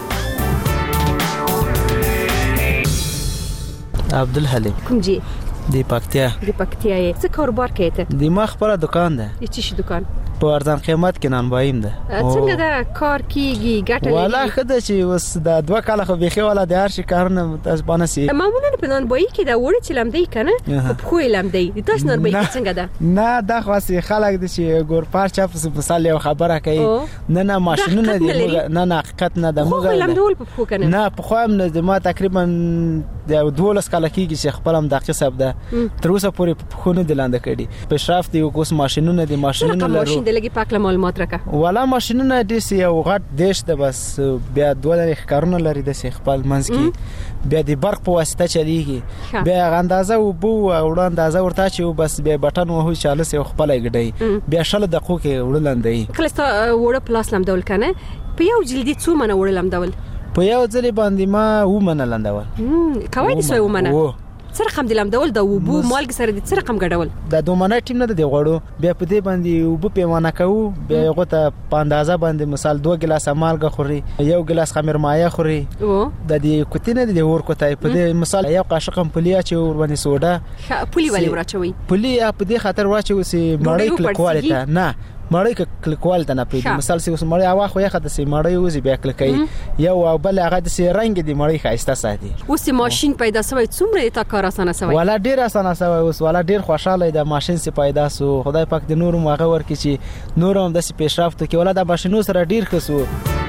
عبدالحلیم کوم جی دی پکتیا یې څه کاروبار کوي ته؟ دی ما خپل دکان ده. چی شي دکان؟ په ارزان قیمت کې نانبایم ده. څنګه دا کار کیږي ګټه لري؟ والا خدای چې وس د 2 کاله خو بيخي والا د هر شي کارونه متاسبانه سي. معمولا په نانبای کې دا وړي چې لمدی کنه په خو لمدی د تاسو نانبای څنګه ده؟ نه دا خاصه خلک د چې ګورپار چاپ په سال یو خبره کوي. نه ماشینونه دي نه حقیقت نه د موږ لمدول په خو کنه. نه په خو هم د ما تقریبا د 12 کاله کېږي چې خپل هم دقیق حساب ده تر اوسه پورې په خو نه دلاند کړي. په شراف دی کوم ماشینونه دي ماشینونه لرو د لګي پاک معلومات راکا والا ماشینونه د یو غټ دیش ده بس بیا دوه ښکارونه لري د خپل منځ کې بیا د برق په واسطه چلیږي بیا اندازه او بو او اندازه ورته چې بس بیا بټن وهو چاله سي خپل غډي بیا شل دقیقو کې وړلندې کلستا وړه پلاس لم دول کنه په یو جلدی څو منه وړلم دول په یو ځلې باندې ما و منه لندول کوي د سوي ومنه سره خم دلم دول د وبو مالګ سره د سره کم غډول د دومنه ټیم نه دی غړو بیا په دې باندې وبو پیمانه کوو بیا یو ته په اندازه باندې مثال 2 ګلاس مالګه خوري یو ګلاس خمیر مایه خوري د دې کوتینه د ور کوتای په دې مثال یو قاشق پولیا چې ور باندې سوډا پولی ولی ورچوي پولی په دې خاطر واچو سي مړی کله کوالټه نه مړی کلکوال ته نه پریږدي. مثال سی اوس مړی هوا خو یخه د سی مړی وزي بیا کلکای یو او بل هغه د سی رنگ دی مړی خایسته ساتي. اوس ماشين پیدا شوی څومره تا کار اسانه شوی؟ ولا ډیر اسانه شوی اوس ولا ډیر خوشاله د ماشين سی پیدا سو. خدای پاک د نور ماغه ورکی چې نور هم د سی پیشرفت کې ولا د ماشينو سره ډیر خسو.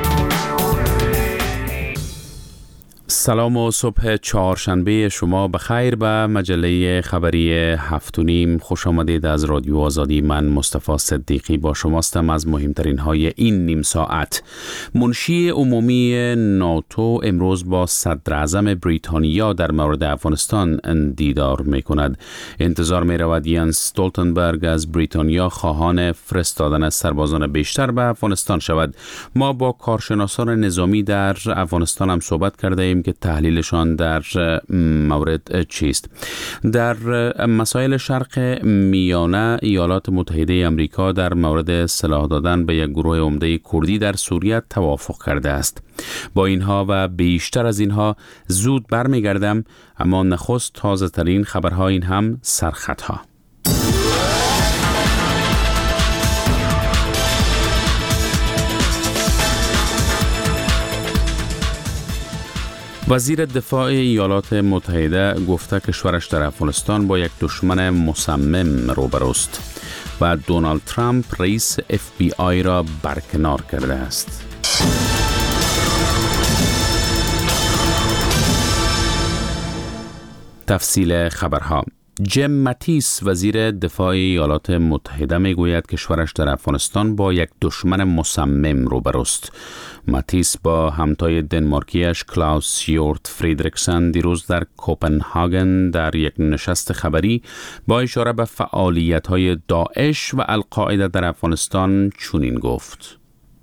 سلام و صبح چهارشنبه شما بخیر. به مجله خبری 7:30 خوش آمدید. از رادیو آزادی من مصطفی صدیقی با شماستم. از مهمترین های این نیم ساعت: منشی عمومی ناتو امروز با صدر اعظم بریتانیا در مورد افغانستان دیدار می کند. انتظار می رود ینس استولتنبرگ از بریتانیا خواهان فرستادن سربازان بیشتر به افغانستان شود. ما با کارشناسان نظامی در افغانستان هم صحبت کرده ایم که تحلیلشان در مورد چیست. در مسائل شرق میانه ایالات متحده آمریکا در مورد سلاح دادن به یک گروه عمده کردی در سوریه توافق کرده است. با اینها و بیشتر از اینها زود برمیگردم، اما نخست تازه ترین خبرها، این هم سرخطها. وزیر دفاع ایالات متحده گفته کشورش در افغانستان با یک دشمن مصمم روبروست و دونالد ترامپ رئیس FBI را برکنار کرده است. تفصیل خبرها: جیم ماتیس وزیر دفاع ایالات متحده میگوید کشورش در افغانستان با یک دشمن مصمم روبروست. ماتیس با همتای دنمارکیش کلاوس یورت فریدریکسن دیروز در کوپنهاگن در یک نشست خبری با اشاره به فعالیت‌های داعش و القاعده در افغانستان چنین گفت: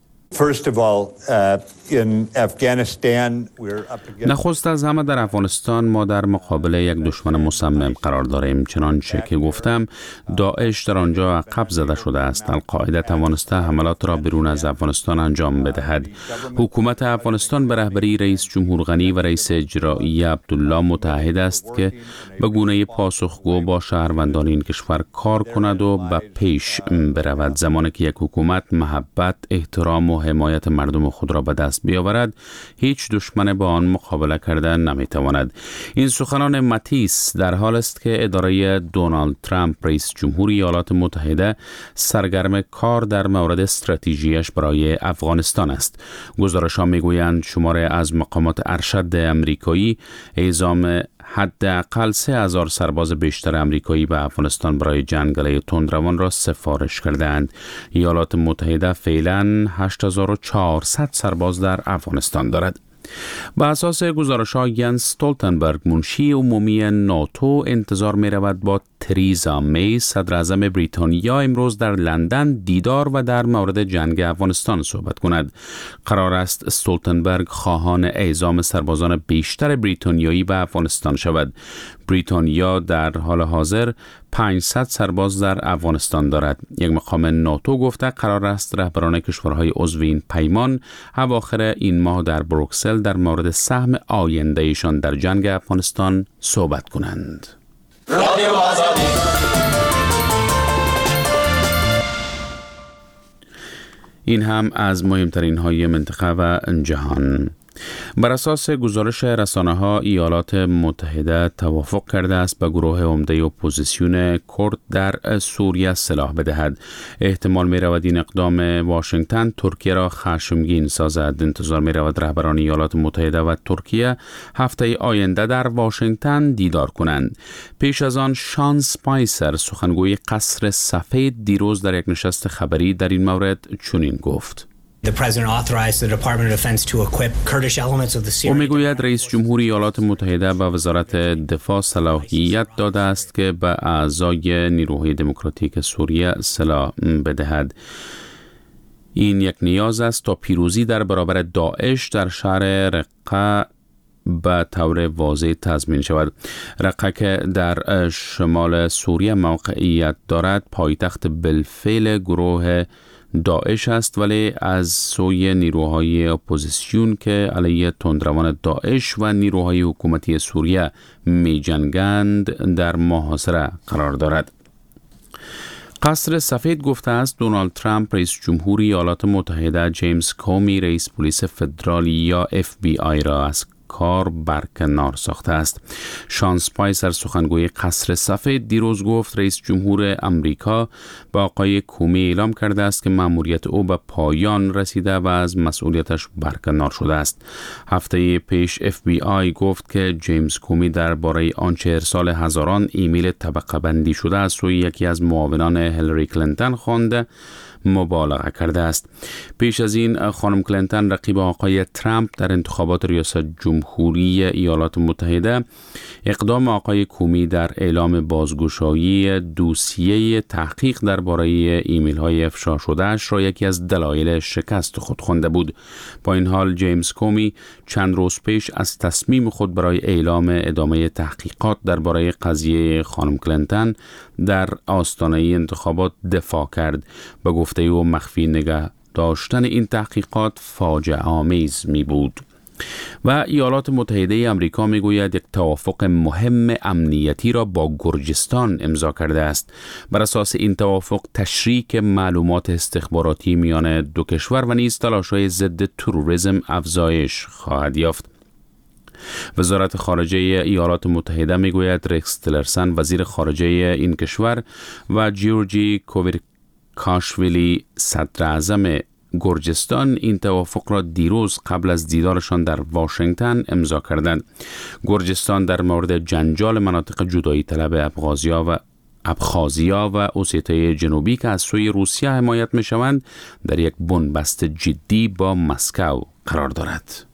نخست از همه در افغانستان ما در مقابل یک دشمن مصمم قرار داریم. چنانچه که گفتم داعش در آنجا عقب زده شده است. القاعده توانسته حملات را بیرون از افغانستان انجام بدهد. حکومت افغانستان به رهبری رئیس جمهور غنی و رئیس اجرایی عبدالله متعهد است که به گونه پاسخگو با شهروندان این کشور کار کند و به پیش برود. زمانی که یک حکومت محبت، احترام و حمایت مردم خود را به دست بیاورد، هیچ دشمن با آن مقابله کردن نمیتواند. این سخنان ماتیس در حال است که اداره دونالد ترامپ رئیس جمهور ایالات متحده سرگرم کار در مورد استراتژیش برای افغانستان است. گزارش‌ها میگویند شماری از مقامات ارشد آمریکایی اعزام حداقل 3000 سرباز بیشتر آمریکایی به افغانستان برای جنگل تندروان را سفارش کردند. ایالات متحده فعلا 8400 سرباز در افغانستان دارد. به اساس گزارش‌ها ینس استولتنبرگ منشی عمومی ناتو انتظار می رود با تریزا می صدر اعظم بریتانیا امروز در لندن دیدار و در مورد جنگ افغانستان صحبت کند. قرار است استولتنبرگ خواهان اعزام سربازان بیشتر بریتانیایی به افغانستان شود. بریتانیا در حال حاضر 500 سرباز در افغانستان دارد. یک مقام ناتو گفته قرار است رهبران کشورهای عضو این پیمان اواخر این ماه در بروکسل در مورد سهم آیندهشان در جنگ افغانستان صحبت کنند. رادیو آزادی. این هم از مهمترین های منطقه و جهان. بر اساس گزارش رسانه‌ها ایالات متحده توافق کرده است به گروه عمده اپوزیسیون کرد در سوریه سلاح بدهد. احتمال می رود این اقدام واشنگتن ترکیه را خشمگین سازد. انتظار می رود رهبران ایالات متحده و ترکیه هفته آینده در واشنگتن دیدار کنند. پیش از آن شان سپایسر سخنگوی قصر سفید دیروز در یک نشست خبری در این مورد چنین گفت: او میگوید رئیس جمهور ایالات متحده به وزارت دفاع صلاحیت داده است که به اعضای نیروهای دموکراتیک سوریه سلاح بدهد. این یک نیاز است تا پیروزی در برابر داعش در شهر رقه به طور واضح تضمین شود. رقه که در شمال سوریه موقعیت دارد پایتخت بالفعل گروه داعش است، ولی از سوی نیروهای اپوزیسیون که علیه تندروان داعش و نیروهای حکومتی سوریه می جنگند در محاصره قرار دارد. قصر سفید گفته است دونالد ترامپ رئیس جمهوری ایالات متحده جیمز کومی رئیس پلیس فدرالی یا FBI را از کار برکنار ساخته است. شان اسپایسر سخنگوی قصر سفید دیروز گفت رئیس جمهور امریکا با آقای کومی اعلام کرده است که مأموریت او به پایان رسیده و از مسئولیتش برکنار شده است. هفته پیش FBI گفت که جیمز کومی درباره آنچه ارسال هزاران ایمیل طبقه بندی شده از سوی یکی از معاونان هیلاری کلینتون خوانده مبالغه کرده است. پیش از این خانم کلینتون رقیب آقای ترامپ در انتخابات ریاست جمهوری ایالات متحده اقدام آقای کومی در اعلام بازگشایی دوسیه تحقیق درباره ایمیل های افشا شده‌اش را یکی از دلایل شکست خود خوانده بود. با این حال جیمز کومی چند روز پیش از تصمیم خود برای اعلام ادامه تحقیقات درباره قضیه خانم کلینتون در آستانه انتخابات دفاع کرد. به گفته او مخفی نگه داشتن این تحقیقات فاجعه آمیز می بود. و ایالات متحده آمریکا می گوید یک توافق مهم امنیتی را با گرجستان امضا کرده است. بر اساس این توافق تشریک معلومات استخباراتی میان دو کشور و نیز تلاش‌های ضد تروریسم افزایش خواهد یافت. وزارت خارجه ایالات متحده می گوید رکس تیلرسن وزیر خارجه این کشور و جیورجی کویرکاشویلی صدر اعظم گرجستان این توافق را دیروز قبل از دیدارشان در واشنگتن امضا کردند. گرجستان در مورد جنجال مناطق جدایی طلب ابخازیا و اوسیته جنوبی که از سوی روسیه حمایت می شوند در یک بنبست جدی با مسکو قرار دارد.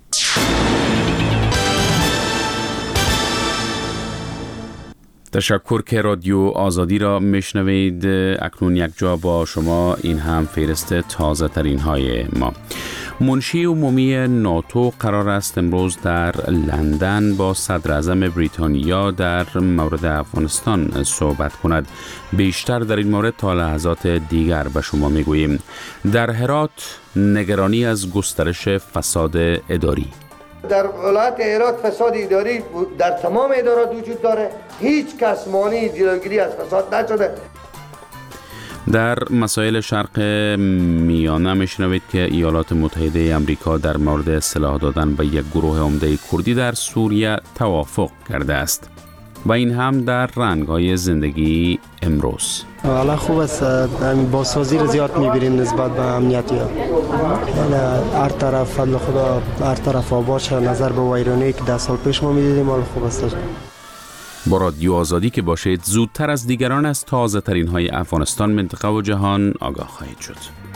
تشکر که رادیو آزادی را میشنوید. اکنون یک جا با شما این هم فهرست تازه ترین های ما. منشی عمومی ناتو قرار است امروز در لندن با صدر اعظم بریتانیا در مورد افغانستان صحبت کند. بیشتر در این مورد تا لحظات دیگر به شما میگوییم. در هرات نگرانی از گسترش فساد اداری. در ولایت هرات فساد اداری در تمام ادارات وجود داره. هیچ کس مانع جلوگیری از فساد نشده. در مسائل شرق میانه میشنوید که ایالات متحده آمریکا در مورد سلاح دادن به یک گروه عمده کردی در سوریه توافق کرده است. و این هم در رنگ‌های زندگی امروز. حالا خوب است، بازسازی رو زیاد می‌بینیم نسبت به امنیتی. هر طرف فضل خدا هر طرف آباد شد. نظر به ویرانی که 10 سال پیش ما می‌دیدیم حالا خوب است. با رادیو آزادی که باشید زودتر از دیگران از تازه ترین های افغانستان، منطقه و جهان آگاه خواهید شد.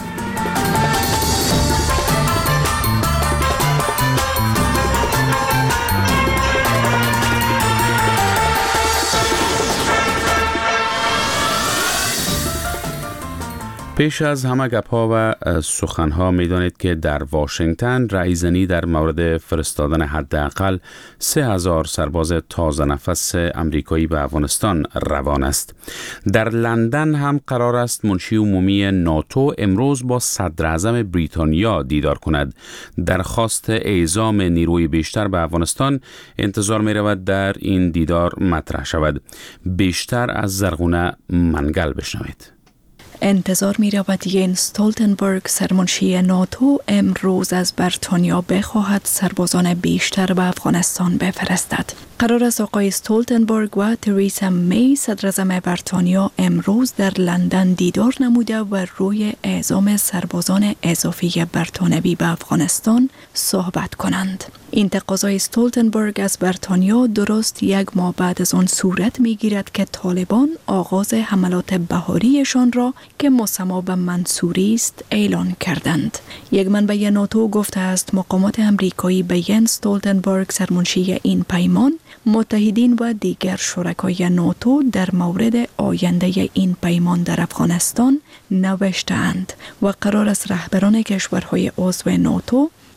پیش از همه گپ‌ها و سخن‌ها می‌دانید که در واشنگتن رأی‌زنی در مورد فرستادن حداقل 3000 سرباز تازه نفس آمریکایی به افغانستان روان است. در لندن هم قرار است منشی عمومی ناتو امروز با صدر اعظم بریتانیا دیدار کند. درخواست اعزام نیروی بیشتر به افغانستان انتظار می‌رود در این دیدار مطرح شود. بیشتر از زرغونه منگل بشنوید. انتظار می رود ینس استولتنبرگ سرمنشی ناتو امروز از بریتانیا بخواهد سربازان بیشتر به افغانستان بفرستد. قرار است آقای استولتنبرگ و تریسا می صدر اعظم بریتانیا امروز در لندن دیدار نموده و روی اعزام سربازان اضافی بریتانوی به افغانستان صحبت کنند. این تقاضای استولتنبرگ از بریتانیا درست یک ماه بعد از آن صورت می گیرد که طالبان آغاز حملات بهاریشان را که مسمى به منصوری است اعلان کردند. یک منبع ناتو گفته است مقامات امریکایی به ینس استولتنبرگ سرمنشی این پیمان، متحدین و دیگر شرکای ناتو در مورد آینده این پیمان در افغانستان نوشته‌اند و قرار است رهبران کشورهای عضو ناتو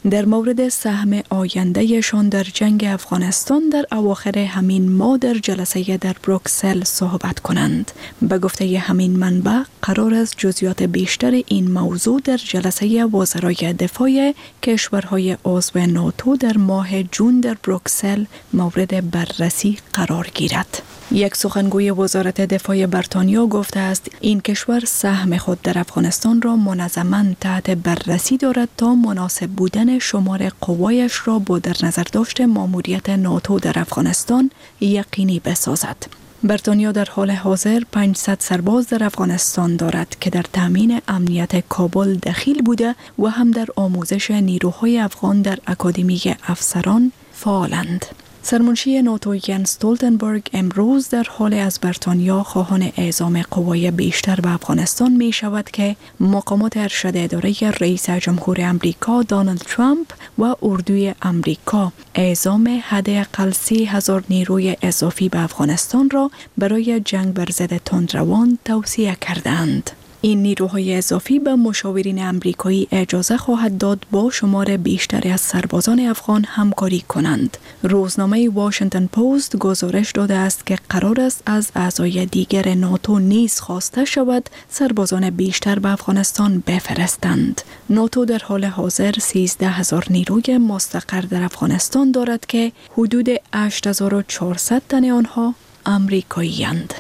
در مورد سهم آیندهشان در جنگ افغانستان در اواخر همین ماه در جلسه در بروکسل صحبت کنند. به گفته همین منبع قرار است جزئیات بیشتر این موضوع در جلسه وزرای دفاع کشورهای عضو ناتو در ماه جون در بروکسل مورد بررسی قرار گیرد. یک سخنگوی وزارت دفاع بریتانیا گفته است این کشور سهم خود در افغانستان را منظماً تحت بررسی دارد تا مناسب بودن شمار قوایش را با در نظر داشت ماموریت ناتو در افغانستان یقینی بسازد. بریتانیا در حال حاضر 500 سرباز در افغانستان دارد که در تامین امنیت کابل دخیل بوده و هم در آموزش نیروهای افغان در اکادمی افسران فعالند. سرمنشی ناتو ینس استولتنبرگ امروز در حال از بریتانیا خواهان اعزام قوای بیشتر به افغانستان می شود که مقامات ارشد اداره رئیس جمهور امریکا دونالد ترامپ و اردوی امریکا اعزام حداقل 30,000 نیروی اضافی به افغانستان را برای جنگ بر ضد تندروان توصیه کردند. این نیروهای اضافی به مشاورین امریکایی اجازه خواهد داد با شمار بیشتری از سربازان افغان همکاری کنند. روزنامه واشنگتن پست گزارش داده است که قرار است از اعضای دیگر ناتو نیز خواسته شود سربازان بیشتر به افغانستان بفرستند. ناتو در حال حاضر 13,000 نیروی مستقر در افغانستان دارد که حدود 8,400 تن آنها امریکایی‌اند.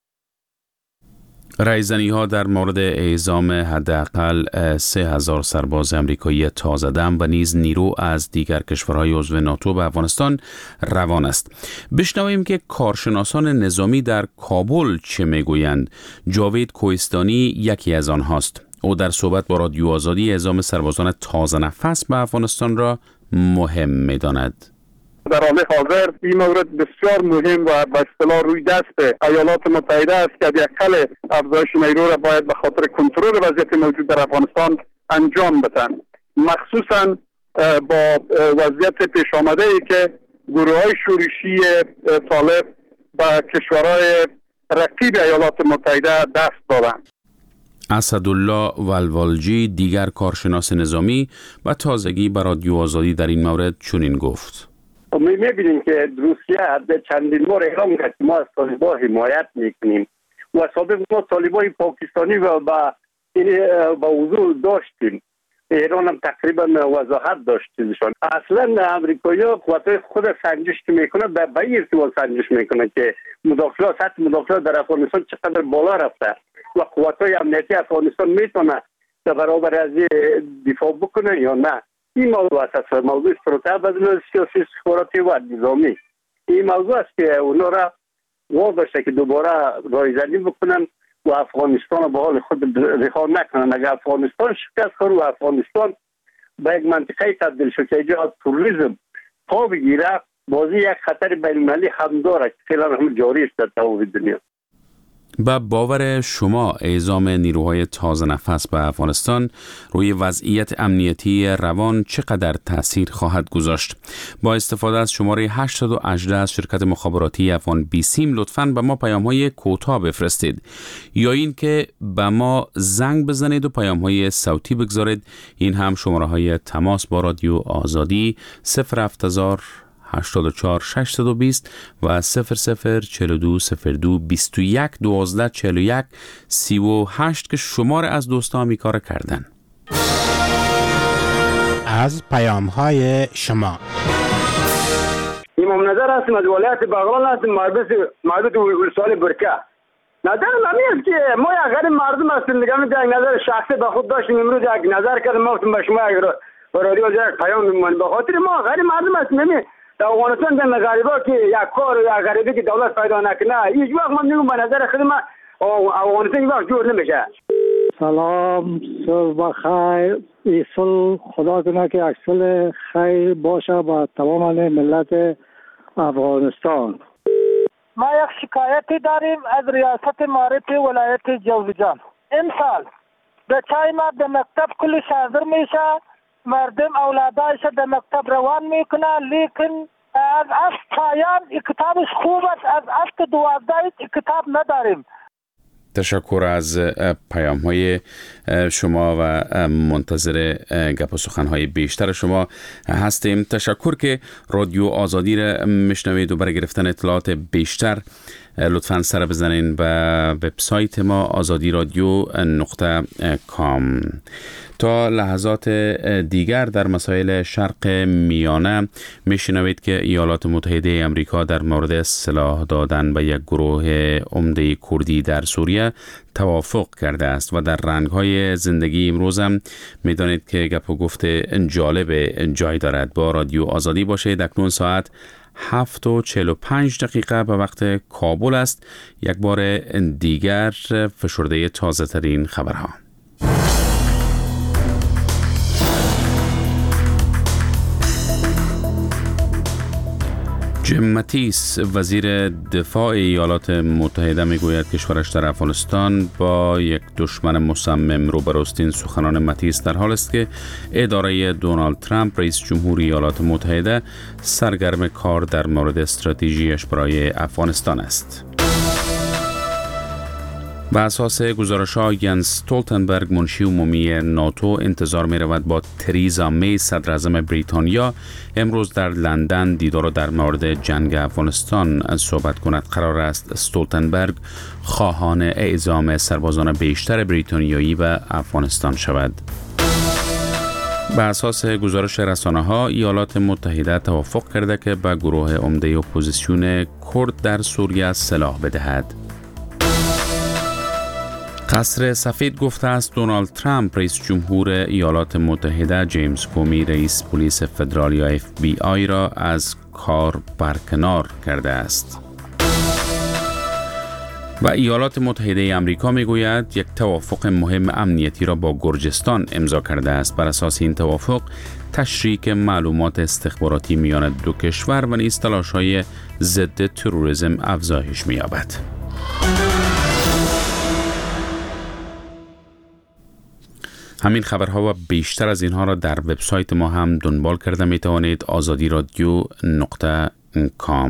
رایزنی‌ها در مورد اعزام حداقل 3,000 سرباز آمریکایی تازه دم و نیز نیرو از دیگر کشورهای عضو ناتو به افغانستان روان است. بشنویم که کارشناسان نظامی در کابل چه میگویند. جاوید کوهستانی یکی از آنهاست. او در صحبت با رادیو آزادی اعزام سربازان تازه نفس به افغانستان را مهم می‌داند. در حال حاضر این مورد بسیار مهم و به اصطلاح روی دست ایالات متحده است که حداقل افزایش نیرو را باید به خاطر کنترل وضعیت موجود در افغانستان انجام بدن، مخصوصا با وضعیت پیش آمده ای که گروه‌های شورشی طالب به کشورهای رقیب ایالات متحده دست دادند. اسدالله ولوالجی دیگر کارشناس نظامی و تازگی به رادیو آزادی در این مورد چنین گفت: می‌بینیم که روسیه چندین بار اعلام کرد که ما از طالبان حمایت میکنیم و سابق ما طالبان پاکستانی و با حضور داشتیم. ایران هم تقریبا وضاحت داشت چیزشان. اصلا امریکایی‌ها قوت‌های خود سنجش میکنه به این ارتباط سنجش میکنه که سطح مداخلات در افغانستان چقدر بالا رفته و قوت‌های امنیتی افغانستان میتونه در برابر از دفاع بکنه یا نه. این موضوع اساس موضوع استراتژی بدل سیاسی استخباراتی و نظامی. این موضوع است که اونا را واداشته که دوباره رایزنی بکنن و افغانستان به حال خود رها نکنن. اگر افغانستان شکست خورد و افغانستان به یک منطقه تبدیل شد که اینجا توریسم پا بگیره، بازی یک خطر بین‌المللی هم داره که فعلا هم جاری است در تمام دنیا. با باور شما اعزام نیروهای تازه نفس به افغانستان روی وضعیت امنیتی روان چقدر تأثیر خواهد گذاشت؟ با استفاده از شماره 818 از شرکت مخابراتی افغان بیسیم لطفاً به ما پیام‌های کوتاه بفرستید یا این که به ما زنگ بزنید و پیام‌های صوتی بگذارید. این هم شماره‌های تماس با رادیو آزادی 070 84 620 و 0042 02 21 12 41 38 که شمار از دوستان آمریکا را کردن. از پیام‌های شما امام نظر هستم از ولایت بغلان هستم، مربوط ولسوالی برکه. نظرم همین است که ما یک غریب مردم هستیم دیگه. من یک نظر شخصی به خود داشتیم، امروز یک نظر کردم ما به شما یک رادیو یک پیام می‌دم. به خاطر ما غریب مردم هستیم. در افغانستان در غریبا که یک کار یا غریبی که دولت پیدا نکنه هیچ وقت من میگم به نظر خودم افغانستان هیچ وقت جور نمیشه. سلام، صبح بخیر. ایسال خدا کنه که اکسل خیر باشه با تمام ملت افغانستان. ما یک شکایتی داریم از ریاست معرفی ولایت جوزجان. امسال بچه ما به مکتب کلش حاضر میشه، مردم اولادایش به مکتب روان میکنه، لیکن از اصل پایان کتابش خوب است، از اصل 12 کتاب نداریم. تشکر از پیام های شما و منتظر گپ و سخن های بیشتر شما هستیم. تشکر که رادیو آزادی را میشنوید و برای گرفتن اطلاعات بیشتر لطفاً سر بزنین به وبسایت ما azadiradyo.com. تا لحظات دیگر در مسائل شرق میانه میشنوید که ایالات متحده امریکا در مورد سلاح دادن به یک گروه عمده کردی در سوریه توافق کرده است و در رنگ‌های زندگی امروز هم میدانید که گپ و گفت جالب جای دارد. با رادیو آزادی باشید. اکنون ساعت 7:45 به وقت کابل است. یک بار دیگر فشرده تازه ترین خبرها. جیم ماتیس وزیر دفاع ایالات متحده میگوید کشورش در افغانستان با یک دشمن مصمم روبرو است. این سخنان ماتیس در حال است که اداره دونالد ترامپ رئیس جمهور ایالات متحده سرگرم کار در مورد استراتژیش برای افغانستان است. به اساس گزارش‌ها ینس استولتنبرگ منشی عمومی ناتو انتظار می‌رود با تریزا می صدر اعظم بریتانیا امروز در لندن دیدار در مورد جنگ افغانستان صحبت کند. قرار است استولتنبرگ خواهان اعزام سربازان بیشتر بریتانیایی به افغانستان شود. به اساس گزارش رسانه‌ها ایالات متحده توافق کرده که به گروه عمده اپوزیسیون کرد در سوریه سلاح بدهد. قصر سفید گفته است دونالد ترامپ رئیس جمهور ایالات متحده جیمز کومی رئیس پلیس فدرال یا FBI را از کار برکنار کرده است. و ایالات متحده آمریکا میگوید یک توافق مهم امنیتی را با گرجستان امضا کرده است. بر اساس این توافق تشریک معلومات استخباراتی میان دو کشور و نیز تلاش‌های ضد تروریسم افزایش می‌یابد. همین خبرها و بیشتر از اینها را در وبسایت ما هم دنبال کرده می توانید azadiradyo.com.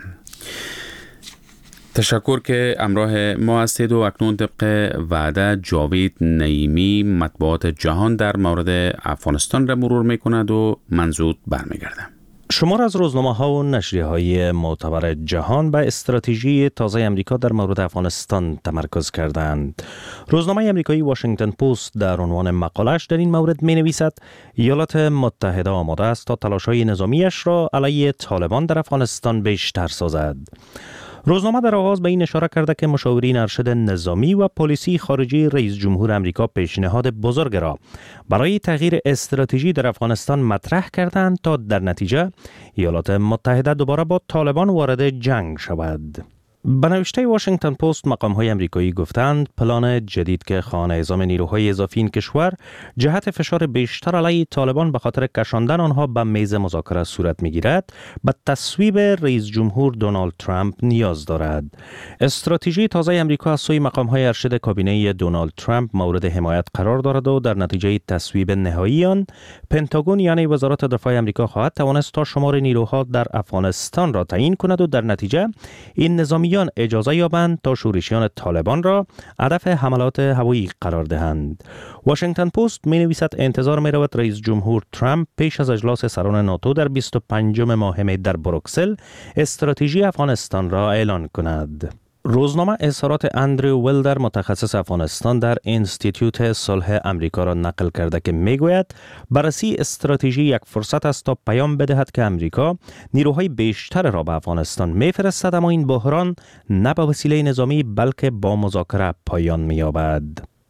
تشکر که همراه ما هستید و اکنون طبق وعده جاوید نعیمی مطبوعات جهان در مورد افغانستان را مرور می کند و من زود برمیگردم. شمار از روزنامه‌ها و نشریه‌های معتبر جهان به استراتژی تازه امریکا در مورد افغانستان تمرکز کردند. روزنامه امریکایی واشنگتن پست در عنوان مقاله‌اش در این مورد می‌نویسد ایالات متحده آماده است تا تلاش‌های نظامیش را علیه طالبان در افغانستان بیشتر سازد. روزنامه در آغاز به این اشاره کرده که مشاورین ارشد نظامی و پلیسی خارجی رئیس جمهور امریکا پیشنهاد بزرگ را برای تغییر استراتژی در افغانستان مطرح کردند تا در نتیجه ایالات متحده دوباره با طالبان وارد جنگ شود. به نوشته واشنگتن پست مقام‌های امریکایی گفتند پلان جدید که خواهان اعزام نیروهای اضافی این کشور جهت فشار بیشتر علیه طالبان به خاطر کشاندن آنها به میز مذاکره صورت می‌گیرد به تصویب رئیس جمهور دونالد ترامپ نیاز دارد. استراتژی تازه امریکا از سوی مقام‌های ارشد کابینه دونالد ترامپ مورد حمایت قرار دارد و در نتیجه تصویب نهایی آن پنتاگون یعنی وزارت دفاع امریکا خواهد توانست تا شمار نیروها در افغانستان را تعیین کند و در نتیجه این نظامی اجازه یابند تا شورشیان طالبان را هدف حملات هوایی قرار دهند. واشنگتن پست می‌نویسد انتظار می‌رود رئیس جمهور ترامپ پیش از اجلاس سران ناتو در 25 ماه می در بروکسل استراتژی افغانستان را اعلان کند. روزنامه اظهارات اندریو ویلدر متخصص افغانستان در انستیتیوت صلح امریکا را نقل کرده که میگوید بررسی استراتژی یک فرصت است تا پیام بدهد که امریکا نیروهای بیشتر را به افغانستان میفرستد اما این بحران نه به وسیله نظامی بلکه با مذاکره پایان می‌یابد.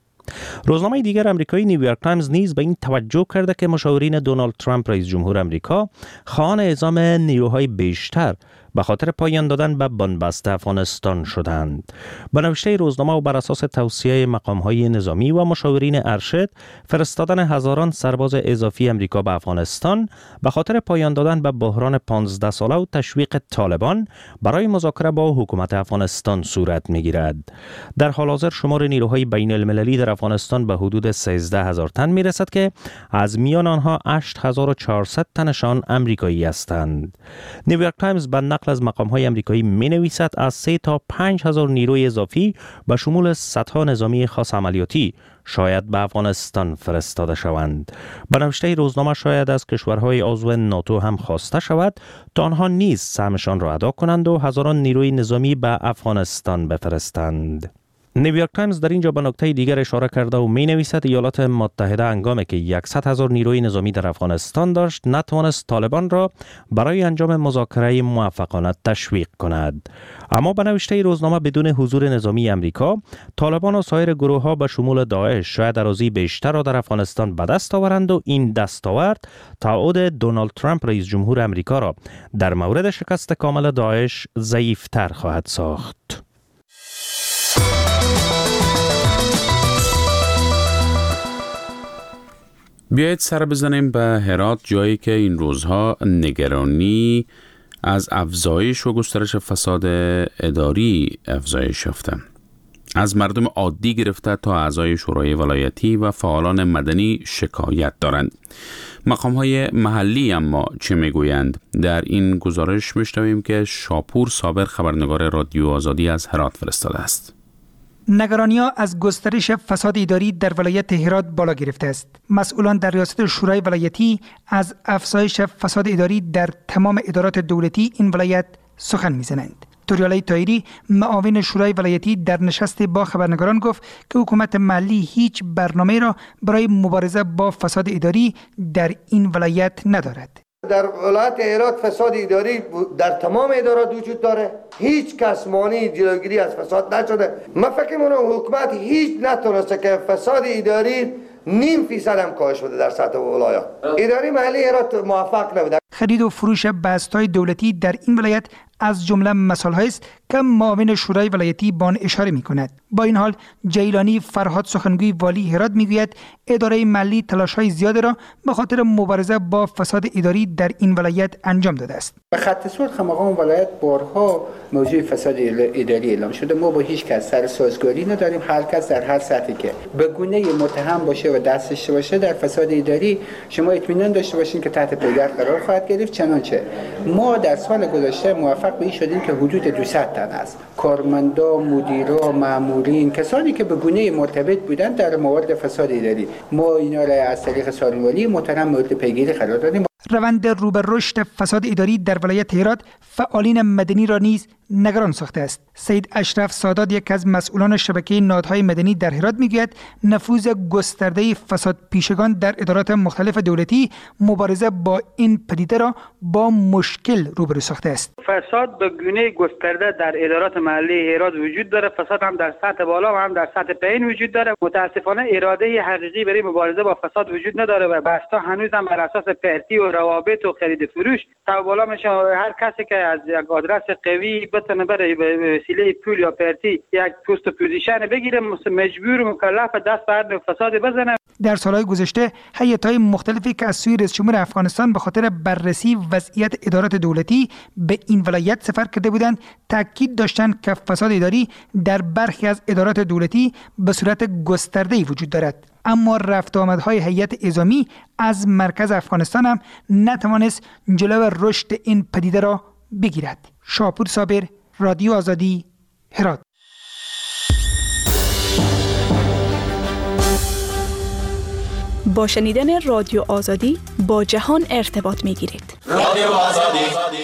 روزنامه دیگر امریکایی نیویورک تایمز نیز به این توجه کرده که مشاورین دونالد ترامپ رئیس جمهور امریکا خواهان اعزام نیروهای بیشتر به خاطر پایان دادن به بنبست افغانستان شدند. به نوشته روزنامه و بر اساس توصیه مقام‌های نظامی و مشاورین ارشد فرستادن هزاران سرباز اضافی امریکا به افغانستان به خاطر پایان دادن به بحران 15 ساله و تشویق طالبان برای مذاکره با حکومت افغانستان صورت می‌گیرد. در حال حاضر شمار نیروهای بین المللی در افغانستان به حدود 13000 تن می‌رسد که از میان آنها 8400 تنشان امریکایی هستند. نیویورک تایمز به نقل نقل از مقام‌های آمریکایی می‌نویسد از 3 تا 5,000 نیروی اضافی به شمول صدها نظامی خاص عملیاتی شاید به افغانستان فرستاده شوند. به نوشته روزنامه شاید از کشورهای عضو ناتو هم خواسته شود تا آنها نیز سهمشان را ادا کنند و هزاران نیروی نظامی به افغانستان بفرستند. نیویورک تایمز در اینجا به نکته دیگر اشاره کرده و می نویسد ایالات متحده هنگامی که 100,000 نیروی نظامی در افغانستان داشت نتوانست طالبان را برای انجام مذاکره موفقانه تشویق کند. اما به نوشته روزنامه بدون حضور نظامی امریکا طالبان و سایر گروه ها به شمول داعش شاید اراضی بیشتر را در افغانستان به دست آورند و این دستاورد تعهد دونالد ترامپ رئیس جمهور امریکا را در مورد شکست کامل داعش ضعیفتر خواهد ساخت. بیایید سر بزنیم به هرات، جایی که این روزها نگرانی از افزایش و گسترش فساد اداری افزایش یافته. از مردم عادی گرفته تا اعضای شورای ولایتی و فعالان مدنی شکایت دارند. مقام‌های محلی اما چه میگویند؟ در این گزارش میشنویم که شاپور صابر خبرنگار رادیو آزادی از هرات فرستاده است. نگرانی‌ها از گسترش فساد اداری در ولایت هرات بالا گرفته است. مسئولان در ریاست شورای ولایتی از افزایش فساد اداری در تمام ادارات دولتی این ولایت سخن می‌زنند. توریالای طاهری معاون شورای ولایتی در نشست با خبرنگاران گفت که حکومت محلی هیچ برنامه را برای مبارزه با فساد اداری در این ولایت ندارد. در ولایت هرات فساد اداری در تمام ادارات وجود داره. هیچ کس مانع جلوگیری از فساد نشده. من فکر می‌کنم حکومت هیچ نتونسته که فساد اداری 0.5% هم کاهش بده در سطح ولایت. اداره محلی هرات موفق نبوده. خرید و فروش بست‌های دولتی در این ولایت از جمله مسائل است که معاون شورای ولایتی با آن اشاره می‌کند. با این حال جیلانی فرهاد سخنگوی والی هرات می‌گوید اداره محلی تلاش‌های زیاد را به خاطر مبارزه با فساد اداری در این ولایت انجام داده است. به خط صورت مقام ولایت بارها موضوع فساد اداری اعلام شده. ما با هیچ کس سر سازگاری نداریم. هر کس در هر سطحی که به گونه متهم باشه و دست داشته باشه در فساد اداری شما اطمینان داشته باشین که تحت پیگرد قرار خواهد گرفت. چنانچه ما در سال گذشته موفق به این شدیم که حدود 200 تن است. کارمندا، مدیرا، مامورین، کسانی که به گونه مرتبط بودند در موارد فساد اداری ما اینا را از طریق سالن‌والی محترم مورد پیگیری قرار دادیم. روند رو به رشد فساد اداری در ولایت هرات فعالین مدنی را نیز نگران ساخته است. سید اشرف سادات یک از مسئولان شبکه نهادهای مدنی در هرات میگوید نفوذ گسترده فساد پیشگان در ادارات مختلف دولتی مبارزه با این پدیده را با مشکل روبرو ساخته است. فساد به گونه گسترده در ادارات محلی هرات وجود داره. فساد هم در سطح بالا و هم در سطح پایین وجود داره. متاسفانه اراده حقیقی برای مبارزه با فساد وجود نداره و بستا هنوز هم بر اساس پرتی و روابط و خرید فروش تا بالا میشه. هر کسی که از یک آدرس قوی بتونه برای وسیله پول یا پرتی یک پست پوزیشن بگیره مجبور و مکلف دست به فساد بزنه. در سالهای گذشته هیئت‌های مختلفی که از سوی رئیس جمهور افغانستان به خاطر بررسی وضعیت ادارات دولتی به این ولایت سفر کرده بودند تاکید داشتند که فساد اداری در برخی از ادارات دولتی به صورت گسترده‌ای وجود دارد. اما رفت آمدهای هیئت اعزامی از مرکز افغانستان هم نتوانست جلو رشد این پدیده را بگیرد. شاپور صابر، رادیو آزادی، هرات. با شنیدن رادیو آزادی با جهان ارتباط می‌گیرید. رادیو آزادی.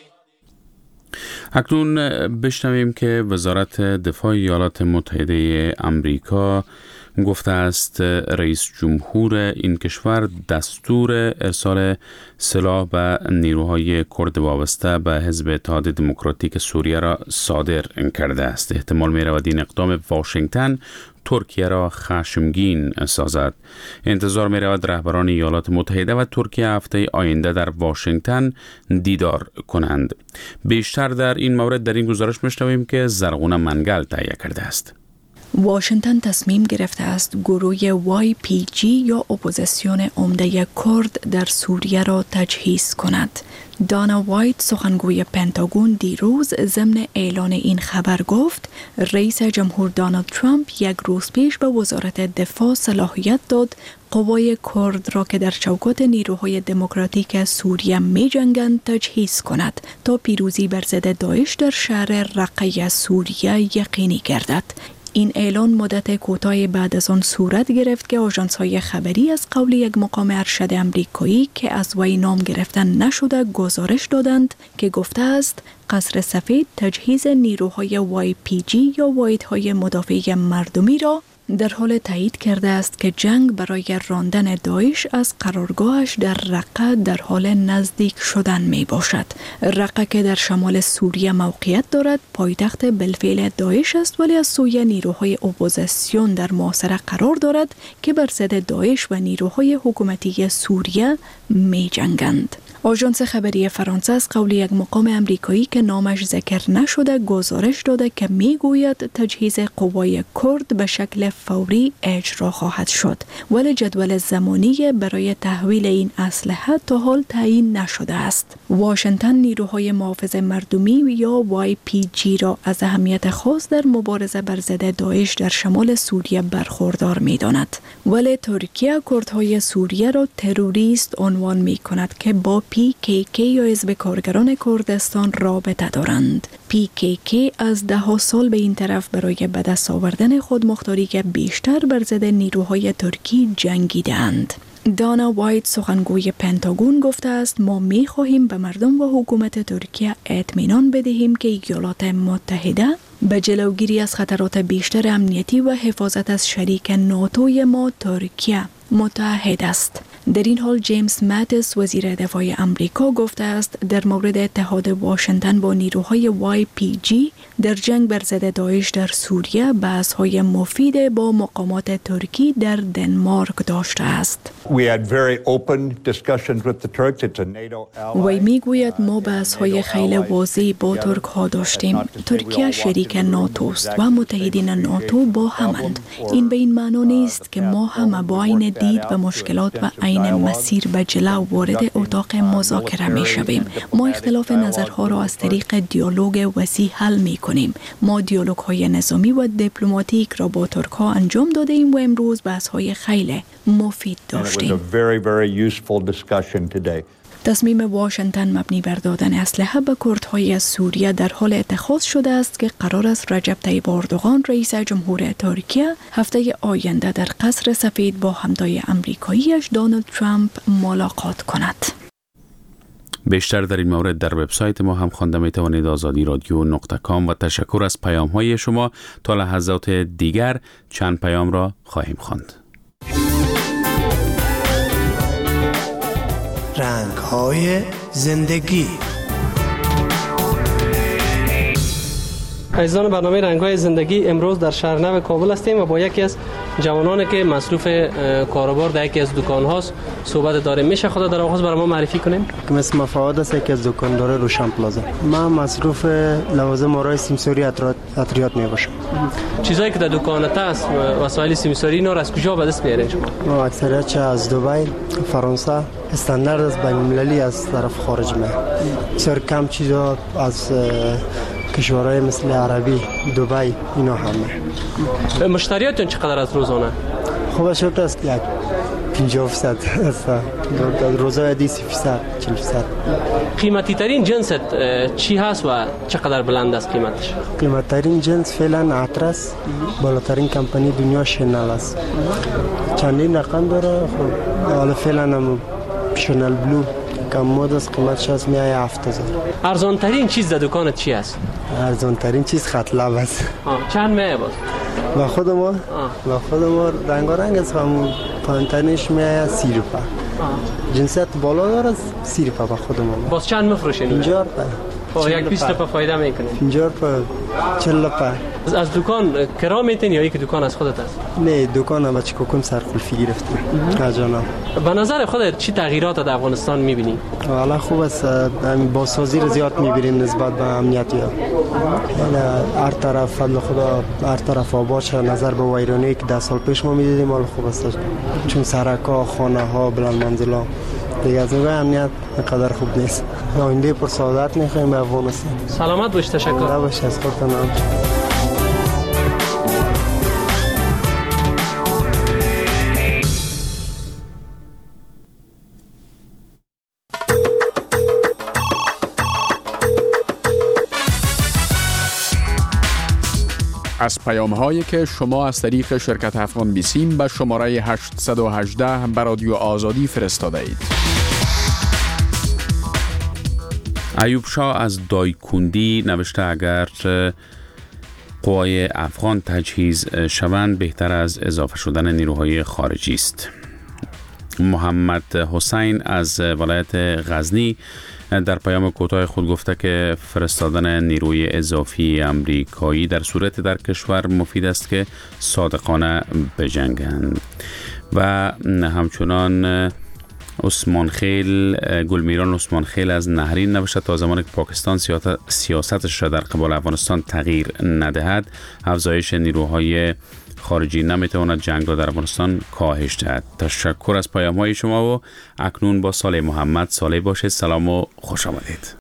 اکنون بشنویم که وزارت دفاع ایالات متحده آمریکا گفته است رئیس جمهور این کشور دستور ارسال سلاح به نیروهای کرد وابسته به حزب اتحاد دموکراتیک سوریه را صادر کرده است. احتمال می رود این اقدام واشنگتن ترکیه را خشمگین سازد. انتظار می رود رهبران ایالات متحده و ترکیه هفته آینده در واشنگتن دیدار کنند. بیشتر در این مورد در این گزارش میشنویم که زرغونه منگل تهیه کرده است. واشنگتن تصمیم گرفته است گروه YPG یا اپوزیسیون عمده کرد در سوریه را تجهیز کند. دانا وایت سخنگوی پنتاگون دیروز ضمن اعلان این خبر گفت رئیس جمهور دونالد ترامپ یک روز پیش به وزارت دفاع صلاحیت داد قوای کرد را که در چوکات نیروهای دموکراتیک سوریه می جنگند تجهیز کند تا پیروزی بر ضد داعش در شهر رقه سوریه یقینی گردد. این اعلان مدت کوتاه بعد از آن صورت گرفت که آژانس‌های خبری از قول یک مقام ارشد امریکایی که از وی نام گرفتن نشده گزارش دادند که گفته است قصر سفید تجهیز نیروهای YPG یا واحدهای مدافع مردمی را در حال تایید کرده است که جنگ برای راندن داعش از قرارگاهش در رقه در حال نزدیک شدن می باشد. رقه که در شمال سوریه موقعیت دارد پایتخت بالفعل داعش است، ولی از سوی نیروهای اپوزیسیون در محاصره قرار دارد که بر ضد داعش و نیروهای حکومتی سوریه می جنگند. آژانس خبری فرانسه از قول یک مقام امریکایی که نامش ذکر نشده گزارش داده که میگوید تجهیز قوای کرد به شکل فوری اجرا خواهد شد، ولی جدول زمانی برای تحویل این اسلحه تا حال تعیین نشده است. واشنگتن نیروهای محافظ مردمی یا YPG را از اهمیت خاص در مبارزه بر ضد داعش در شمال سوریه برخوردار می‌داند، ولی ترکیه کردهای سوریه را تروریست عنوان می‌کند که با PKK یا حزب کارگران کردستان رابطه دارند. PKK از 10 سال به این طرف برای به دست آوردن خودمختاری که بیشتر بر ضد نیروهای ترکی جنگیدند. دانا وایت سخنگوی پنتاگون گفته است ما می خواهیم به مردم و حکومت ترکیه اطمینان بدهیم که ایالات متحده به جلوگیری از خطرات بیشتر امنیتی و حفاظت از شریک ناتوی ما ترکیه متحد است. در این حال جیمز ماتیس وزیر دفاع امریکا گفته است در مورد اتحاد واشنگتن با نیروهای YPG در جنگ بر ضد داعش در سوریه بحث‌های مفید با مقامات ترکی در دنمارک داشته است. وی میگوید ما بحث‌های خیلی واضحی با ترک ها داشتیم. ترکیه شریک ناتو است و متحدین ناتو با همند. این به این معنا نیست که ما هم با عین دید و مشکلات و عین مسیر به جلو وارد اتاق مذاکره می شویم. ما اختلاف نظرها را از طریق دیالوگ وسیع حل می کنیم. ما دیالوگ های نظامی و دیپلماتیک را با ترک ها انجام داده ایم و امروز بحث های خیلی مفید داشتیم. تصمیم واشنگتن مبنی بر دادن اسلحه به کردهای سوریه در حال اتخاذ شده است که قرار است رجب طیب اردوغان رئیس جمهور ترکیه هفته آینده در قصر سفید با همتای امریکاییش دونالد ترامپ ملاقات کند. بیشتر در این مورد در وبسایت ما هم خوانده میتوانید azadi.radio.com و تشکر از پیام های شما. تا لحظات دیگر چند پیام را خواهیم خواند. رنگ‌های زندگی. عزیزان برنامه رنگ‌های زندگی، امروز در شهر نو کابل هستیم و با یکی از جوانانی که مصروف کاروبار در یکی از دکان‌هاست صحبت داریم. میشه خدا در آغاز برای ما معرفی کنیم؟ اسم فواد است، یکی از دکاندار روشن پلازا. من مصروف لوازم آرای سیمساری عطریات میباشم. چیزایی که در دکانت هست وسایل سیمساری اینا را از کجا به دست میارین شما؟ اکثریت چه از دبی، فرانسه، استاندارد از بین‌المللی از طرف خارج میاد. بسیار کم چیزا از کشورهای مثل عربی، دبی اینا همه. مشتریاتون چقدر از روزانه؟ خوب شکر است، یک 50% است. روزای 20%، 40%. قیمتی ترین جنست چی هست و چقدر بلند است قیمتش؟ قیمتی ترین جنس فعلا عطر است. بالاترین کمپانی دنیا شنل است. چندین رقم داره. خب حالا فعلا هم شنل بلو کم مود است، قیمتش از میای 7000. ارزان ترین چیز در دکانت چی است؟ ارزان ترین چیز خط لب است. چند میای باز؟ و خود ما رنگارنگ است. همون پایین‌ترینش میای 30 روپیه. جنسیت بالا داره 30 روپیه با خود ما. باز چند میفروشین؟ 50 روپیه. خب یک 20 روپیه فایده میکنه. 50 روپیه، 40 روپیه. از دکان کرا میتین یا یک دکان از خودت است؟ نه، دکان بچه کوکم سرخلفی گرفتم. جانم. به نظر خودت چی تغییرات در افغانستان میبینی؟ والا خوب است. بازسازی رو زیاد میبینیم نسبت به امنیتی. هر طرف فضل خدا هر طرف آباد شد. نظر به ویرانی که 10 سال پیش ما میدیدیم حالا خوب است، چون سرک‌ها، خانه‌ها، بلند منزل‌ها دیگه از نگاه امنیت اینقدر خوب نیست. آینده پر سعادت می‌خوایم به افغانستان. سلامت باش. تشکر. باشه از خودتان. از پیام‌هایی که شما از طریق شرکت افغان بیسیم به شماره 818 به رادیو آزادی فرستاده اید. ایوب شاه از دایکندی نوشته اگر قوای افغان تجهیز شوند بهتر از اضافه شدن نیروهای خارجی است. محمد حسین از ولایت غزنی در پیام کوتاه خود گفته که فرستادن نیروی اضافی امریکایی در صورت در کشور مفید است که صادقانه بجنگند. و همچنان گلمیران عثمان خیل از نهرین نوشته تا زمانی که پاکستان سیاستش را در قبال افغانستان تغییر ندهد افزایش نیروهای خارجی نمیتواند جنگ را در افغانستان کاهش دهد. تشکر از پیام های شما و اکنون با صالح محمد. صالح باشید. سلام و خوش آمدید.